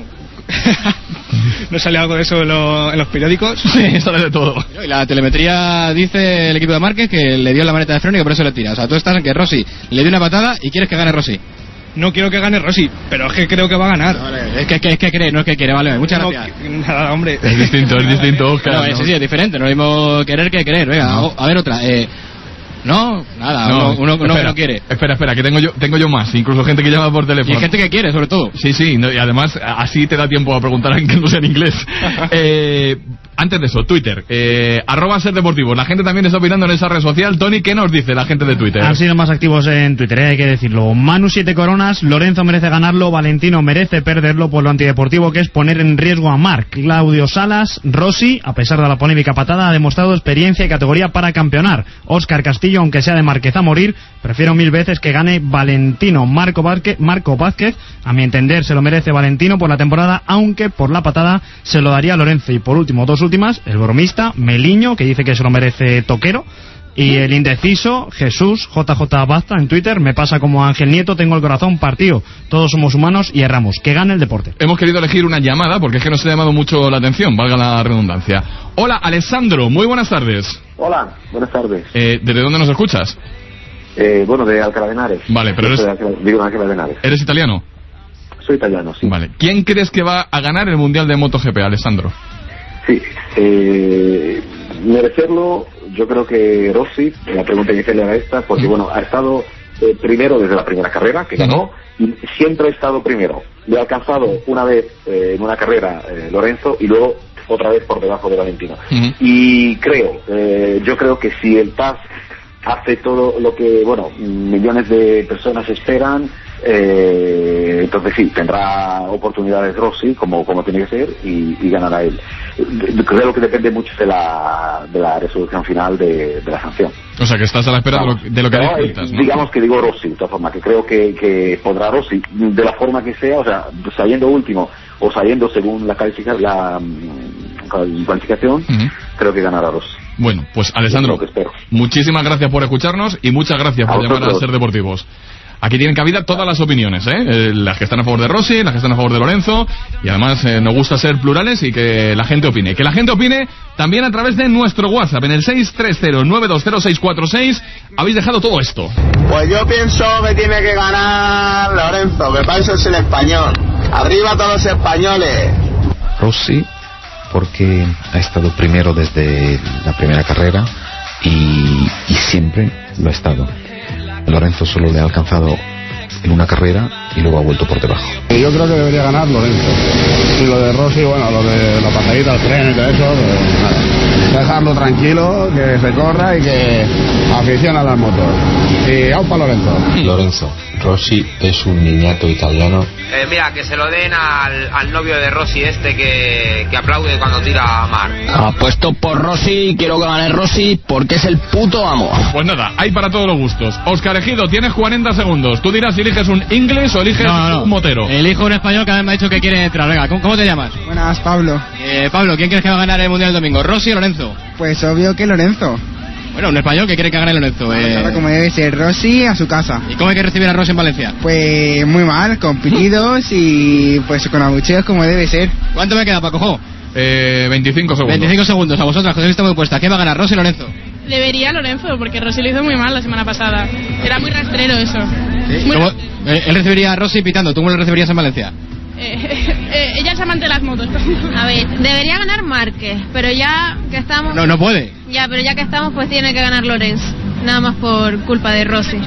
¿No sale algo de eso en, lo, en los periódicos? Sí, sale de todo. Y la telemetría dice el equipo de Márquez que le dio la maneta de freno y que por eso le tira. O sea, tú estás en que Rossi le dio una patada y quieres que gane Rossi. No quiero que gane Rossi, pero es que creo que va a ganar. Vale, es que, que, es que cree, no es que quiere, vale, muchas no, gracias. Que, nada, hombre. Es distinto, es distinto, Oscar. No, ese sí, es diferente, no es lo mismo querer que querer. Venga, no. A ver otra. Eh, no, nada, no, uno, uno, espera, uno que no quiere. Espera, espera, que tengo yo, tengo yo más, incluso gente que llama por teléfono. Y gente que quiere, sobre todo. Sí, sí, no, y además así te da tiempo a preguntar a alguien que no sea en inglés. eh, antes de eso, Twitter, eh, arroba ser deportivo. La gente también está opinando en esa red social. Tony, ¿qué nos dice la gente de Twitter? Han sido más activos en Twitter, eh, hay que decirlo. Manu siete coronas, Lorenzo merece ganarlo, Valentino merece perderlo por lo antideportivo que es poner en riesgo a Marc. Claudio Salas, Rossi, a pesar de la polémica patada, ha demostrado experiencia y categoría para campeonar. Óscar Castillo, aunque sea de Márquez a morir, prefiero mil veces que gane Valentino. Marco Vázquez, Marco Vázquez, a mi entender se lo merece Valentino por la temporada, aunque por la patada se lo daría a Lorenzo. Y por último, dos últimas, el bromista Meliño, que dice que se lo merece Toquero, y el indeciso Jesús J J Basta en Twitter: me pasa como Ángel Nieto, tengo el corazón partido, todos somos humanos y erramos, que gane el deporte. Hemos querido elegir una llamada porque es que nos ha llamado mucho la atención, valga la redundancia. Hola, Alessandro, muy buenas tardes. Hola, buenas tardes. Eh, ¿Desde dónde nos escuchas? Eh, bueno, de Alcalá de Henares. Vale, pero eres... Digo, de Alcalá de Henares. ¿Eres italiano? Soy italiano, sí. Vale. ¿Quién crees que va a ganar el Mundial de MotoGP, Alessandro? Sí, eh, merecerlo, yo creo que Rossi, la pregunta inicial era esta, porque bueno, ha estado eh, primero desde la primera carrera, que ganó, y siempre ha estado primero. Le ha alcanzado una vez eh, en una carrera eh, Lorenzo, y luego otra vez por debajo de Valentino. Uh-huh. Y creo, eh, yo creo que si el T A S hace todo lo que, bueno, millones de personas esperan, eh, entonces sí, tendrá oportunidades Rossi, como, como tiene que ser, y, y ganará él. Creo que depende mucho de la, de la resolución final de, de la sanción. O sea, que estás a la espera Vamos, de lo, de lo que no, dices, ¿no? Digamos que digo Rossi, de todas formas, que creo que, que podrá Rossi, de la forma que sea, o sea, saliendo último o saliendo según la, califica, la um, cualificación, uh-huh. creo que ganará Rossi. Bueno, pues Alessandro, muchísimas gracias por escucharnos y muchas gracias por a llamar a Ser Deportivos. Aquí tienen cabida todas las opiniones, ¿eh? Eh, las que están a favor de Rossi, las que están a favor de Lorenzo, y además eh, nos gusta ser plurales y que la gente opine. Que la gente opine también a través de nuestro WhatsApp, en el seis tres cero nueve dos cero seis cuatro seis. Habéis dejado todo esto. Pues yo pienso que tiene que ganar Lorenzo, que para eso es el español. Arriba todos los españoles. Rossi, porque ha estado primero desde la primera carrera y, y siempre lo ha estado. Lorenzo solo le ha alcanzado en una carrera y luego ha vuelto por debajo. Yo creo que debería ganar Lorenzo. Y lo de Rossi, bueno, lo de la pasadita al tren y todo eso, pues nada. Dejarlo tranquilo, que se corra y que aficiona a las motos. Y aupa Lorenzo. Lorenzo, Rossi es un niñato italiano. Eh, mira, que se lo den al, al novio de Rossi este que, que aplaude cuando tira a Mar. Apuesto por Rossi, quiero que gane Rossi porque es el puto amo. Pues nada, hay para todos los gustos. Óscar Ejido, tienes cuarenta segundos. Tú dirás si eliges un inglés o eliges no, no. un motero. Elijo un español que me ha dicho que quiere entrar. Venga, ¿cómo, cómo te llamas? Buenas, Pablo. Eh, Pablo, ¿quién crees que va a ganar el Mundial el domingo? ¿Rossi o Lorenzo? Pues obvio que Lorenzo. Bueno, un español que quiere que gane Lorenzo. Eh... Como debe ser, Rossi a su casa. ¿Y cómo hay que recibir a Rossi en Valencia? Pues muy mal, con pitidos y pues con abucheos como debe ser. ¿Cuánto me queda, Paco? Eh, veinticinco segundos. veinticinco segundos. A vosotras, José, está muy puesta. ¿Quién va a ganar, Rossi o Lorenzo? Debería Lorenzo, porque Rossi lo hizo muy mal la semana pasada. Era muy rastrero eso. ¿Sí? ¿Cómo? Eh, él recibiría a Rossi pitando. ¿Tú cómo lo recibirías en Valencia? Eh, eh, ella es amante de las motos. A ver, debería ganar Márquez, pero ya que estamos... No, no puede. Ya, pero ya que estamos, pues tiene que ganar Lorenzo. Nada más por culpa de Rossi.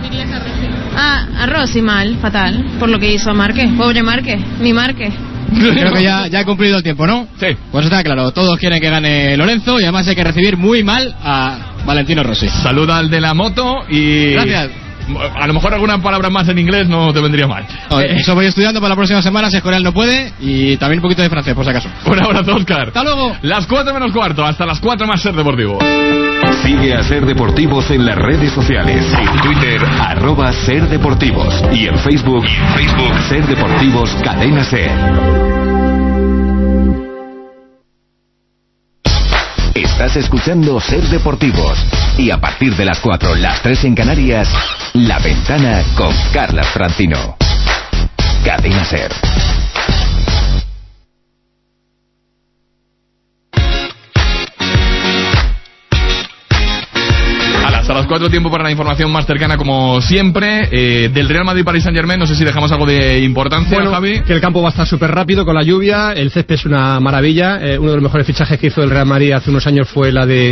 Ah, a Rossi mal, fatal, por lo que hizo a Márquez. Pobre Márquez, mi Márquez. Creo que ya, ya he cumplido el tiempo, ¿no? Sí. Pues está claro, todos quieren que gane Lorenzo y además hay que recibir muy mal a Valentino Rossi. Saluda al de la moto y... Gracias. A lo mejor alguna palabra más en inglés no te vendría mal. No, eso voy estudiando para la próxima semana, si Escorial no puede, y también un poquito de francés, por si acaso. Un abrazo, Óscar. Hasta luego. Las cuatro menos cuarto, hasta las cuatro más Ser Deportivo. Sigue a Ser Deportivos en las redes sociales. En Twitter, arroba Ser Deportivos. Y en Facebook, y en Facebook Ser Deportivos Cadena Ser. Estás escuchando Ser Deportivos. Y a partir de las cuatro, las tres en Canarias, La Ventana con Carlas Francino. Cadena Ser. Hasta las cuatro, tiempo para la información más cercana, como siempre, eh, del Real Madrid Paris Saint-Germain. No sé si dejamos algo de importancia, bueno, Javi. Que el campo va a estar súper rápido con la lluvia, el césped es una maravilla. Eh, uno de los mejores fichajes que hizo el Real Madrid hace unos años fue la de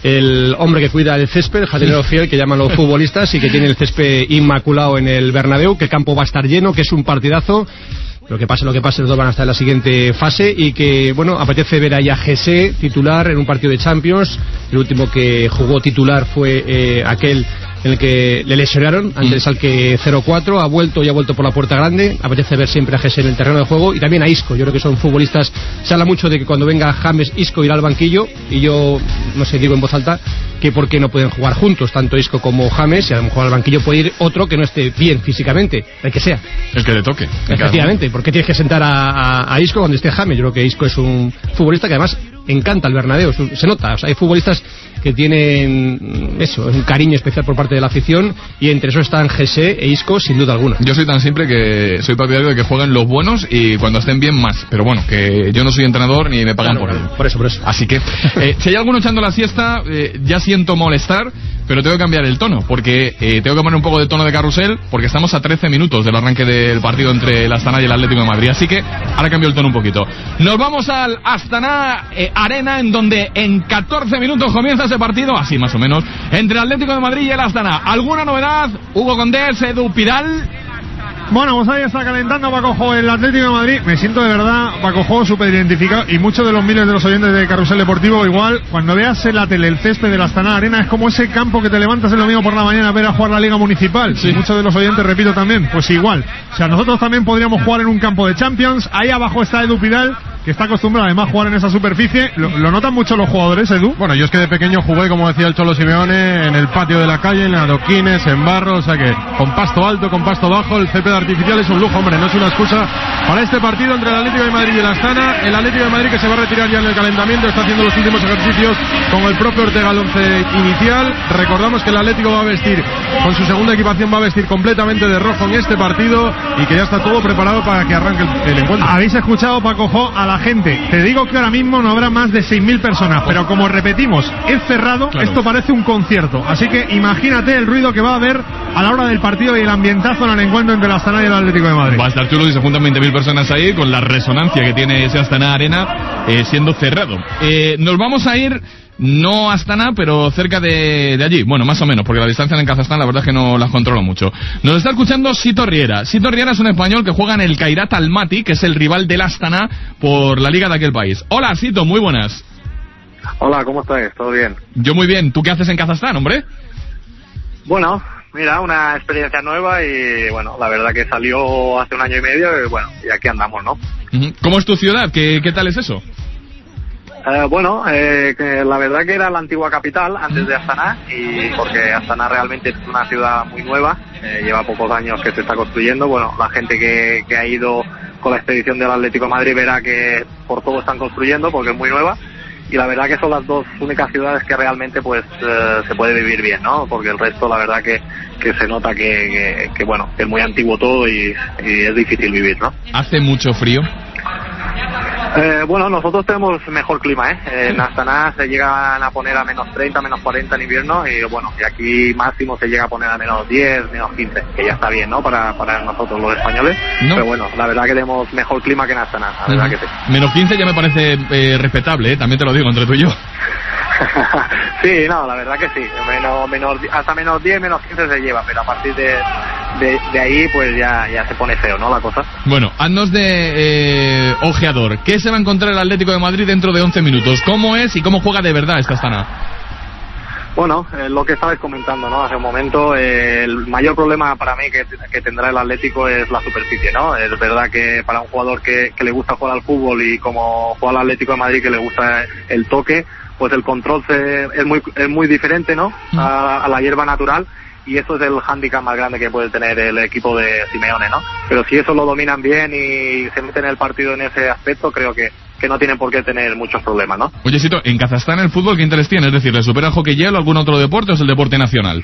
el hombre que cuida el césped, el jardinero fiel, que llaman los futbolistas, y que tiene el césped inmaculado en el Bernabéu, que el campo va a estar lleno, que es un partidazo. Lo que pase, lo que pase, los dos van a estar en la siguiente fase, y que, bueno, apetece ver ahí a Jesse titular en un partido de Champions. El último que jugó titular fue eh, aquel en el que le lesionaron ante el Schalke cero cuatro, ha vuelto y ha vuelto por la puerta grande. Apetece ver siempre a Jesse en el terreno de juego, y también a Isco. Yo creo que son futbolistas, se habla mucho de que cuando venga James, Isco irá al banquillo, y yo, no sé, digo en voz alta que por qué no pueden jugar juntos, tanto Isco como James, y a lo mejor al banquillo puede ir otro que no esté bien físicamente, el que sea. El que le toque. Efectivamente, ¿por qué tienes que sentar a, a, a Isco cuando esté James? Yo creo que Isco es un futbolista que además encanta el Bernabéu, se nota. O sea, hay futbolistas que tienen eso, un cariño especial por parte de la afición, y entre esos están Jesse e Isco, sin duda alguna. Yo soy tan simple que soy partidario de que jueguen los buenos, y cuando estén bien más, pero bueno, que yo no soy entrenador ni me pagan, claro, por ello. Por eso, por eso. Así que, eh, si hay alguno echando la siesta, eh, ya siento molestar, pero tengo que cambiar el tono, porque eh, tengo que poner un poco de tono de carrusel, porque estamos a trece minutos del arranque del partido entre el Astana y el Atlético de Madrid, así que ahora cambio el tono un poquito. Nos vamos al Astana eh, Arena, en donde en catorce minutos comienza ese partido, así más o menos, entre el Atlético de Madrid y el Astana. ¿Alguna novedad? Hugo Condés, Edu Pidal. Bueno, pues ahí está calentando Paco Jo, el Atlético de Madrid. Me siento de verdad, Paco Jo, súper identificado, y muchos de los miles de los oyentes de Carrusel Deportivo igual. Cuando veas en la tele el césped de la Astana Arena, es como ese campo que te levantas el domingo por la mañana a ver a jugar la Liga Municipal. Sí. Y muchos de los oyentes, repito también, pues igual. O sea, nosotros también podríamos jugar en un campo de Champions. Ahí abajo está Edu Pidal, que está acostumbrado además a jugar en esa superficie. ¿Lo, lo notan mucho los jugadores, Edu? Bueno, yo es que de pequeño jugué, como decía el Cholo Simeone, en el patio de la calle, en adoquines, en barro, o sea que con pasto alto, con pasto bajo, el césped artificial es un lujo, hombre, no es una excusa para este partido entre el Atlético de Madrid y el Astana. El Atlético de Madrid, que se va a retirar ya en el calentamiento, está haciendo los últimos ejercicios con el propio Ortega al once inicial. Recordamos que el Atlético va a vestir, con su segunda equipación, va a vestir completamente de rojo en este partido, y que ya está todo preparado para que arranque el, el encuentro. Habéis escuchado, Paco Jo, a la gente. Te digo que ahora mismo no habrá más de seis mil personas, pero como repetimos, es cerrado, claro. Esto parece un concierto, así que imagínate el ruido que va a haber a la hora del partido y el ambientazo en el encuentro entre el Astana y el Atlético de Madrid. Va a estar chulo si se juntan veinte mil personas ahí, con la resonancia que tiene ese Astana Arena eh, siendo cerrado. Eh, nos vamos a ir, no a Astana, pero cerca de, de allí, bueno, más o menos, porque la distancia en Kazajstán la verdad es que no las controlo mucho. Nos está escuchando Sito Riera. Sito Riera es un español que juega en el Kairat Almaty, que es el rival del Astana por la liga de aquel país. Hola, Sito, muy buenas. Hola, ¿cómo estáis? ¿Todo bien? Yo muy bien. ¿Tú qué haces en Kazajstán, hombre? Bueno, mira, una experiencia nueva, y bueno, la verdad que salió hace un año y medio, y bueno, y aquí andamos, ¿no? Uh-huh. ¿Cómo es tu ciudad? ¿Qué, qué tal es eso? Eh, bueno, eh, que la verdad que era la antigua capital antes de Astana, y porque Astana realmente es una ciudad muy nueva, eh, lleva pocos años que se está construyendo. Bueno, la gente que, que ha ido con la expedición del Atlético de Madrid verá que por todo están construyendo, porque es muy nueva, y la verdad que son las dos únicas ciudades que realmente pues eh, se puede vivir bien, ¿no? Porque el resto la verdad que, que se nota que, que, que bueno, que es muy antiguo todo, y, y es difícil vivir, ¿no? ¿Hace mucho frío? Eh, bueno, nosotros tenemos mejor clima, ¿eh? En Astana se llegan a poner a menos treinta, menos cuarenta en invierno, y bueno, y aquí máximo se llega a poner a menos diez, menos quince, que ya está bien, ¿no? Para, para nosotros los españoles, no. Pero bueno, la verdad que tenemos mejor clima que en Astana, la verdad uh-huh. que sí. Menos quince ya me parece eh, respetable, ¿eh? También te lo digo, entre tú y yo. Sí, no, la verdad que sí, menos, menos, hasta menos diez, menos quince se lleva, pero a partir de, de, de ahí pues ya, ya se pone feo, ¿no? La cosa. Bueno, haznos de eh, ojeador. ¿Qué se va a encontrar el Atlético de Madrid dentro de once minutos? ¿Cómo es y cómo juega de verdad esta Astana? Bueno, eh, lo que estabais comentando, ¿no? Hace un momento, eh, el mayor problema para mí que, que tendrá el Atlético es la superficie, ¿no? Es verdad que para un jugador que, que le gusta jugar al fútbol y como juega al Atlético de Madrid que le gusta el toque, pues el control se, es muy es muy diferente, ¿no? A, a la hierba natural, y eso es el hándicap más grande que puede tener el equipo de Simeone, ¿no? Pero si eso lo dominan bien y se meten en el partido en ese aspecto, creo que que no tienen por qué tener muchos problemas, ¿no? Oye, Sito, en Kazajstán el fútbol, ¿qué interés tiene? Es decir, ¿le supera el hockey hielo o algún otro deporte o es el deporte nacional?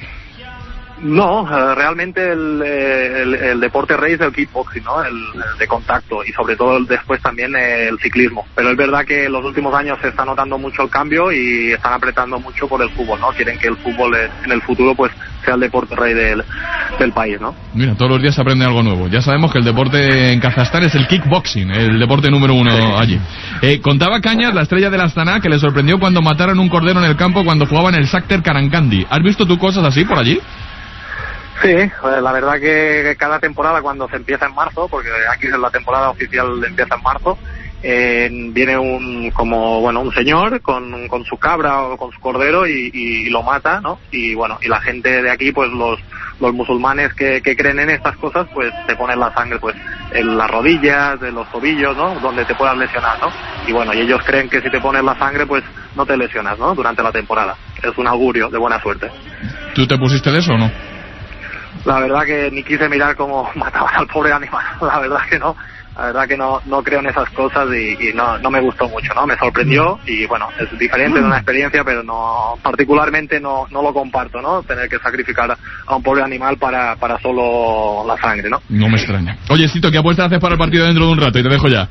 No, eh, realmente el, el, el deporte rey es el kickboxing, ¿no? El, el de contacto, y sobre todo después también eh, el ciclismo. Pero es verdad que en los últimos años se está notando mucho el cambio y están apretando mucho por el fútbol, ¿no? Quieren que el fútbol eh, en el futuro pues sea el deporte rey del, del país, ¿no? Mira, todos los días se aprende algo nuevo. Ya sabemos que el deporte en Kazajstán es el kickboxing, el deporte número uno allí. Eh, contaba Cañas, la estrella del Astana, que le sorprendió cuando mataron un cordero en el campo cuando jugaba en el Shakhtar Karankandi. ¿Has visto tú cosas así por allí? Sí, pues la verdad que cada temporada cuando se empieza en marzo, porque aquí es la temporada oficial empieza en marzo, eh, viene un como bueno un señor con, con su cabra o con su cordero y, y lo mata, ¿no? Y bueno, y la gente de aquí, pues los los musulmanes que, que creen en estas cosas, pues te ponen la sangre pues en las rodillas, en los tobillos, ¿no? Donde te puedas lesionar, ¿no? Y bueno, y ellos creen que si te pones la sangre, pues no te lesionas, ¿no? Durante la temporada. Es un augurio de buena suerte. ¿Tú te pusiste de eso o no? La verdad que ni quise mirar cómo mataban al pobre animal, la verdad que no, la verdad que no no creo en esas cosas y, y no no me gustó mucho, ¿no? Me sorprendió y bueno, es diferente de una experiencia, pero no particularmente no no lo comparto, ¿no? Tener que sacrificar a un pobre animal para para solo la sangre, ¿no? No me extraña. Oye, Sito, ¿qué apuesta haces para el partido dentro de un rato? Y te dejo ya.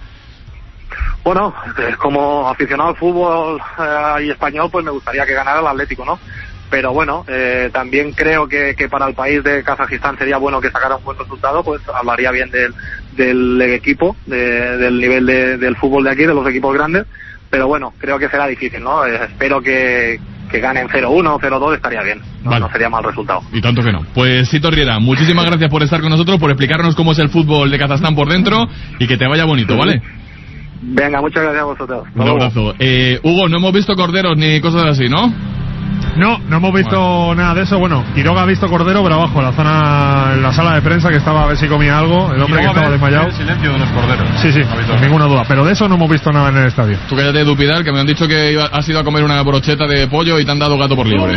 Bueno, como aficionado al fútbol eh, y español, pues me gustaría que ganara el Atlético, ¿no? Pero bueno, eh, también creo que, que para el país de Kazajistán sería bueno que sacara un buen resultado, pues hablaría bien del, del equipo, de, del nivel de, del fútbol de aquí, de los equipos grandes, pero bueno, creo que será difícil, ¿no? Eh, espero que, que ganen cero uno, cero dos, estaría bien, no, vale. No sería mal resultado. Y tanto que no. Pues Sito Riera, muchísimas gracias por estar con nosotros, por explicarnos cómo es el fútbol de Kazajstán por dentro y que te vaya bonito, ¿vale? Venga, muchas gracias a vosotros. Un abrazo. Eh, Hugo, no hemos visto corderos ni cosas así, ¿no? No, no hemos visto bueno. nada de eso. Bueno, Quiroga ha visto cordero, pero abajo, en la zona, en la sala de prensa, que estaba a ver si comía algo. El hombre Quiroga que estaba desmayado. El silencio de los corderos. Sí, sí, sin ninguna duda. Pero de eso no hemos visto nada en el estadio. Tú cállate, Dupidal, que me han dicho que iba, has ido a comer una brocheta de pollo y te han dado gato por libre.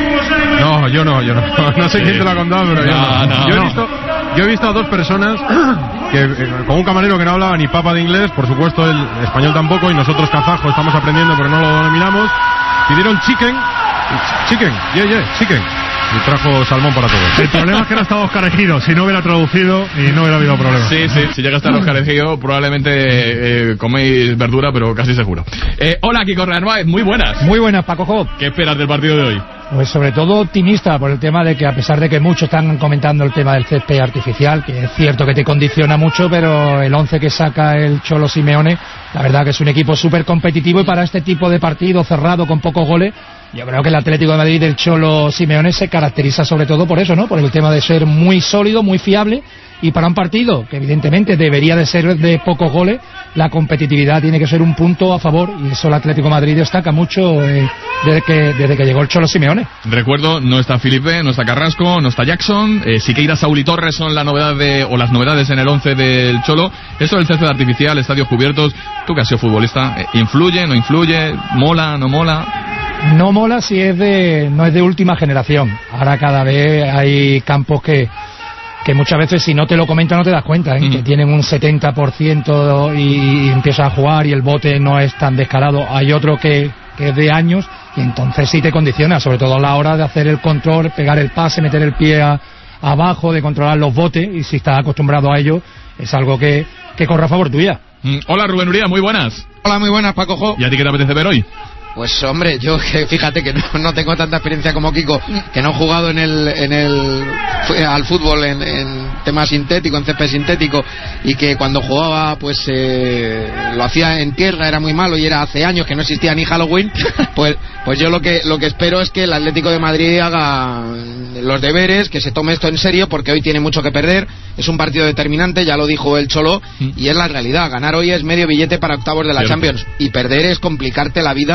No, yo no, yo no. No sé sí. quién te lo ha contado, pero no, yo no. no. Yo, he visto, yo he visto a dos personas que, eh, con un camarero que no hablaba ni papa de inglés, por supuesto el español tampoco, y nosotros kazajos estamos aprendiendo, pero no lo dominamos. Pidieron chicken. Chicken, yeah, yeah, chicken. Y trajo salmón para todos. El problema es que no estaba Oscar Ejido. Si no hubiera traducido y no hubiera habido problema. Sí, sí, si llega a estar Oscar Ejido, probablemente eh, coméis verdura, pero casi seguro. Eh, hola, Kiko Narváez, muy buenas. Muy buenas, Paco Jo. ¿Qué esperas del partido de hoy? Pues sobre todo optimista por el tema de que, a pesar de que muchos están comentando el tema del césped artificial, que es cierto que te condiciona mucho, pero el once que saca el Cholo Simeone, la verdad que es un equipo súper competitivo, y para este tipo de partido cerrado con pocos goles, yo creo que el Atlético de Madrid del Cholo Simeone se caracteriza sobre todo por eso, ¿no? Por el tema de ser muy sólido, muy fiable, y para un partido que evidentemente debería de ser de pocos goles, la competitividad tiene que ser un punto a favor, y eso el Atlético de Madrid destaca mucho eh, desde que desde que llegó el Cholo Simeone. Recuerdo, no está Felipe, no está Carrasco, no está Jackson, eh, Siqueira, Saúl y Torres son la novedad de, o las novedades en el once del Cholo. Eso del césped artificial, estadios cubiertos, tú que has sido futbolista, eh, ¿influye, no influye, mola, no mola? No mola si es de no es de última generación. Ahora cada vez hay campos que que muchas veces si no te lo comentan no te das cuenta, ¿eh? Mm. Que tienen un setenta por ciento y, y empiezas a jugar y el bote no es tan descarado. Hay otro que, que es de años y entonces sí te condiciona, sobre todo a la hora de hacer el control, pegar el pase, meter el pie a, abajo, de controlar los botes, y si estás acostumbrado a ello es algo que, que corre a favor tuya. Mm. Hola, Rubén Uría, muy buenas. Hola, muy buenas, Paco Jo. ¿Y a ti qué te apetece ver hoy? Pues hombre, yo que fíjate que no, no tengo tanta experiencia como Kiko, que no he jugado en el, en el al fútbol en, en tema sintético, en césped sintético, y que cuando jugaba pues eh, lo hacía en tierra, era muy malo, y era hace años que no existía ni Halloween. Pues pues yo lo que lo que espero es que el Atlético de Madrid haga los deberes, que se tome esto en serio, porque hoy tiene mucho que perder. Es un partido determinante, ya lo dijo el Cholo, y es la realidad. Ganar hoy es medio billete para octavos de la Cierto. Champions, y perder es complicarte la vida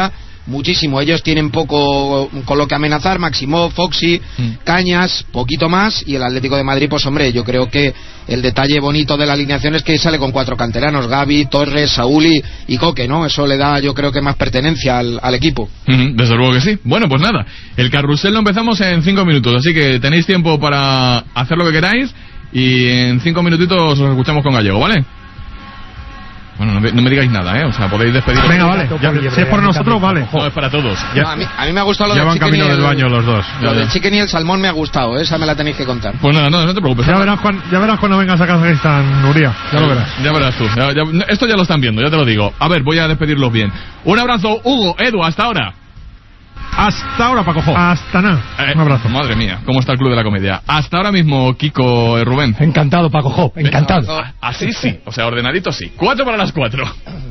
muchísimo. Ellos tienen poco con lo que amenazar, Maximov, Foxy, mm. Cañas, poquito más, y el Atlético de Madrid, pues hombre, yo creo que el detalle bonito de la alineación es que sale con cuatro canteranos, Gavi, Torres, Saúl y, y Coque, ¿no? Eso le da, yo creo que más pertenencia al, al equipo. Mm, desde luego que sí. Bueno, pues nada, el carrusel lo empezamos en cinco minutos, así que tenéis tiempo para hacer lo que queráis, y en cinco minutitos os escuchamos con Gallego, ¿vale? Bueno, no me, no me digáis nada, ¿eh? O sea, podéis despedir. Venga, vale. Ya, si es por nosotros, vale. No, es para todos. Ya, no, a, mí, a mí me ha gustado lo ya del van camino del baño los dos. Lo ya, del ya. chicken y el salmón me ha gustado, ¿eh? Esa me la tenéis que contar. Pues nada, no, no te preocupes. Ya verás, cuando, ya verás cuando vengas a Kazajistán, Nuria. Ya lo verás. Ya verás tú. Ya, ya, esto ya lo están viendo, ya te lo digo. A ver, voy a despedirlos bien. Un abrazo, Hugo, Edu, hasta ahora. Hasta ahora, Paco Jo. Hasta nada. Eh, un abrazo. Madre mía, ¿cómo está el Club de la Comedia? Hasta ahora mismo, Kiko, eh, Rubén. Encantado, Paco Jo, encantado. Así sí, o sea, ordenadito sí. Cuatro para las cuatro.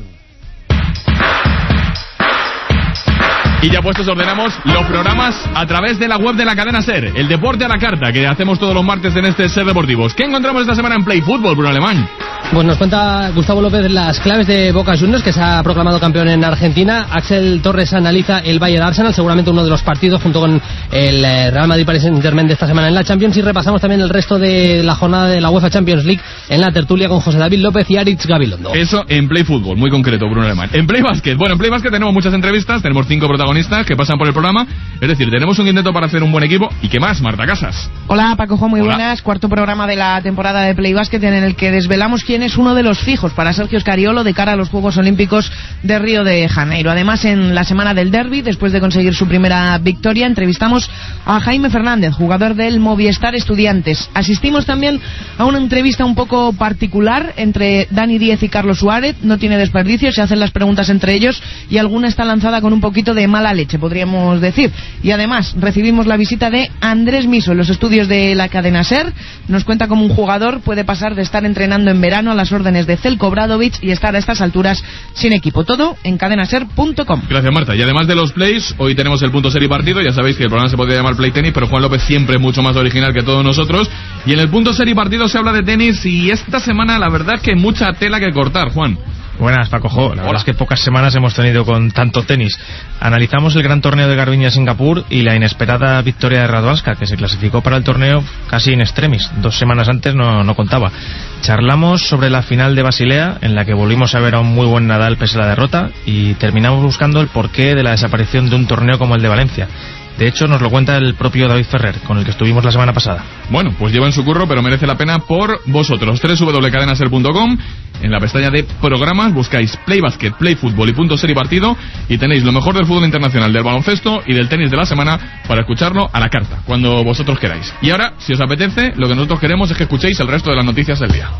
Y ya puestos ordenamos los programas a través de la web de la cadena SER, el deporte a la carta, que hacemos todos los martes en este SER Deportivos. ¿Qué encontramos esta semana en Play Fútbol, Bruno Alemán? Pues nos cuenta Gustavo López las claves de Boca Juniors, que se ha proclamado campeón en Argentina. Axel Torres analiza el Bayern Arsenal, seguramente uno de los partidos, junto con el Real Madrid Paris Saint-Germain de esta semana en la Champions. Y repasamos también el resto de la jornada de la UEFA Champions League en la tertulia con José David López y Aritz Gabilondo. Eso en Play Fútbol, muy concreto, Bruno Alemán. En Play Basket, bueno, en Play Basket tenemos muchas entrevistas, tenemos cinco protagonistas que pasan por el programa, es decir, tenemos un intento para hacer un buen equipo. ¿Y qué más, Marta Casas? Hola, Paco Jo, muy Hola. buenas. Cuarto programa de la temporada de Play Basket, en el que desvelamos quién es uno de los fijos para Sergio Scariolo de cara a los Juegos Olímpicos de Río de Janeiro. Además, en la semana del derbi, después de conseguir su primera victoria, entrevistamos a Jaime Fernández, jugador del Movistar Estudiantes. Asistimos también a una entrevista un poco particular entre Dani Díez y Carlos Suárez. No tiene desperdicio, se hacen las preguntas entre ellos y alguna está lanzada con un poquito de mala leche, podríamos decir. Y además recibimos la visita de Andrés Miso en los estudios de la cadena SER. Nos cuenta cómo un jugador puede pasar de estar entrenando en verano a las órdenes de Zelko Obradovic y estar a estas alturas sin equipo. Todo en cadena ser punto com. Gracias, Marta. Y además de los plays, hoy tenemos el punto ser y partido. Ya sabéis que el programa se podría llamar Play Tenis, pero Juan López siempre es mucho más original que todos nosotros. Y en el punto ser y partido se habla de tenis, y esta semana la verdad es que hay mucha tela que cortar, Juan. Buenas, Paco Jo. La verdad es que pocas semanas hemos tenido con tanto tenis. Analizamos el gran torneo de Garbiñe Singapur y la inesperada victoria de Radwanska, que se clasificó para el torneo casi in extremis. Dos semanas antes no, no contaba. Charlamos sobre la final de Basilea, en la que volvimos a ver a un muy buen Nadal pese a la derrota, y terminamos buscando el porqué de la desaparición de un torneo como el de Valencia. De hecho, nos lo cuenta el propio David Ferrer, con el que estuvimos la semana pasada. Bueno, pues lleva en su curro, pero merece la pena por vosotros. doble u doble u doble u punto cadena ser punto com. En la pestaña de programas buscáis Play Basket, Play Fútbol y punto ser y partido, y tenéis lo mejor del fútbol internacional, del baloncesto y del tenis de la semana para escucharlo a la carta, cuando vosotros queráis. Y ahora, si os apetece, lo que nosotros queremos es que escuchéis el resto de las noticias del día.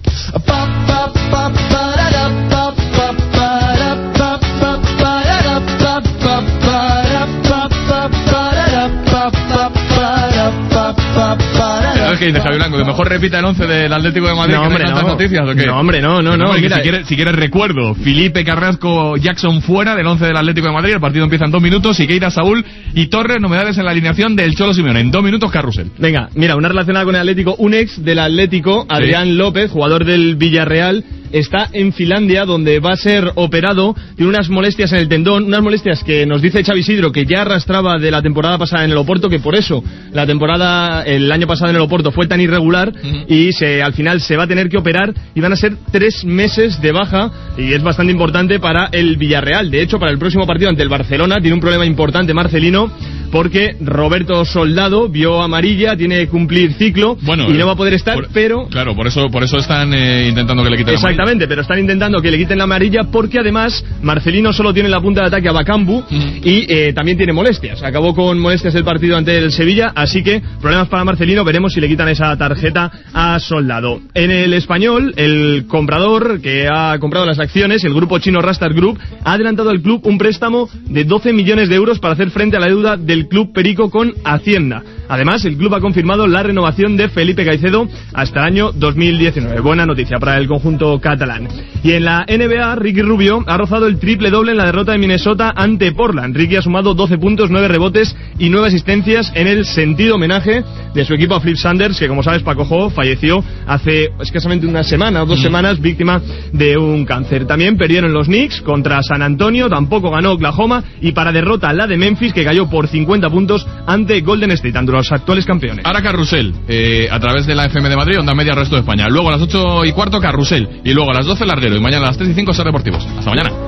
¿Qué dice Javi Blanco? ¿Que mejor repita el once del Atlético de Madrid? No, que hombre, no hay tantas no. noticias, ¿o qué? No, hombre, no, no, no. no, Mira, mira, si, quieres, si quieres recuerdo, Felipe, Carrasco, Jackson fuera del once del Atlético de Madrid. El partido empieza en dos minutos. Siqueira, Saúl y Torres, novedades en la alineación del Cholo Simeone. En dos minutos, carrusel. Venga, mira, una relacionada con el Atlético. Un ex del Atlético, Adrián sí. López, jugador del Villarreal, está en Finlandia, donde va a ser operado. Tiene unas molestias en el tendón, unas molestias que nos dice Xavi Isidro que ya arrastraba de la temporada pasada en el Oporto, que por eso la temporada el año pasado en el Oporto fue tan irregular, uh-huh. y se, al final se va a tener que operar y van a ser tres meses de baja, y es bastante importante para el Villarreal. De hecho, para el próximo partido ante el Barcelona tiene un problema importante Marcelino, porque Roberto Soldado vio amarilla, tiene que cumplir ciclo, bueno, y no va a poder estar, por, pero... Claro, por eso por eso están eh, intentando que le quiten la amarilla. Exactamente, pero están intentando que le quiten la amarilla, porque además Marcelino solo tiene en la punta de ataque a Bakambu, uh-huh. y eh, también tiene molestias. Acabó con molestias el partido ante el Sevilla, así que problemas para Marcelino. Veremos si le quitan esa tarjeta a Soldado. En el Español, el comprador que ha comprado las acciones, el grupo chino Rastar Group, ha adelantado al club un préstamo de doce millones de euros para hacer frente a la deuda del club Perico con Hacienda. Además, el club ha confirmado la renovación de Felipe Caicedo hasta el año dos mil diecinueve. Buena noticia para el conjunto catalán. Y en la N B A, Ricky Rubio ha rozado el triple doble en la derrota de Minnesota ante Portland. Ricky ha sumado doce puntos, nueve rebotes y nueve asistencias en el sentido homenaje de su equipo a Flip Sanders, que como sabes, Paco Jo, falleció hace escasamente una semana o dos mm. semanas víctima de un cáncer. También perdieron los Knicks contra San Antonio, tampoco ganó Oklahoma, y para derrota la de Memphis, que cayó por cincuenta puntos ante Golden State, ante los actuales campeones. Ahora Carrusel, eh, a través de la F M de Madrid, Onda Media, Resto de España. Luego a las ocho y cuarto Carrusel, y luego a las doce Larguero, y mañana a las tres y cinco Ser Deportivos. Hasta mañana.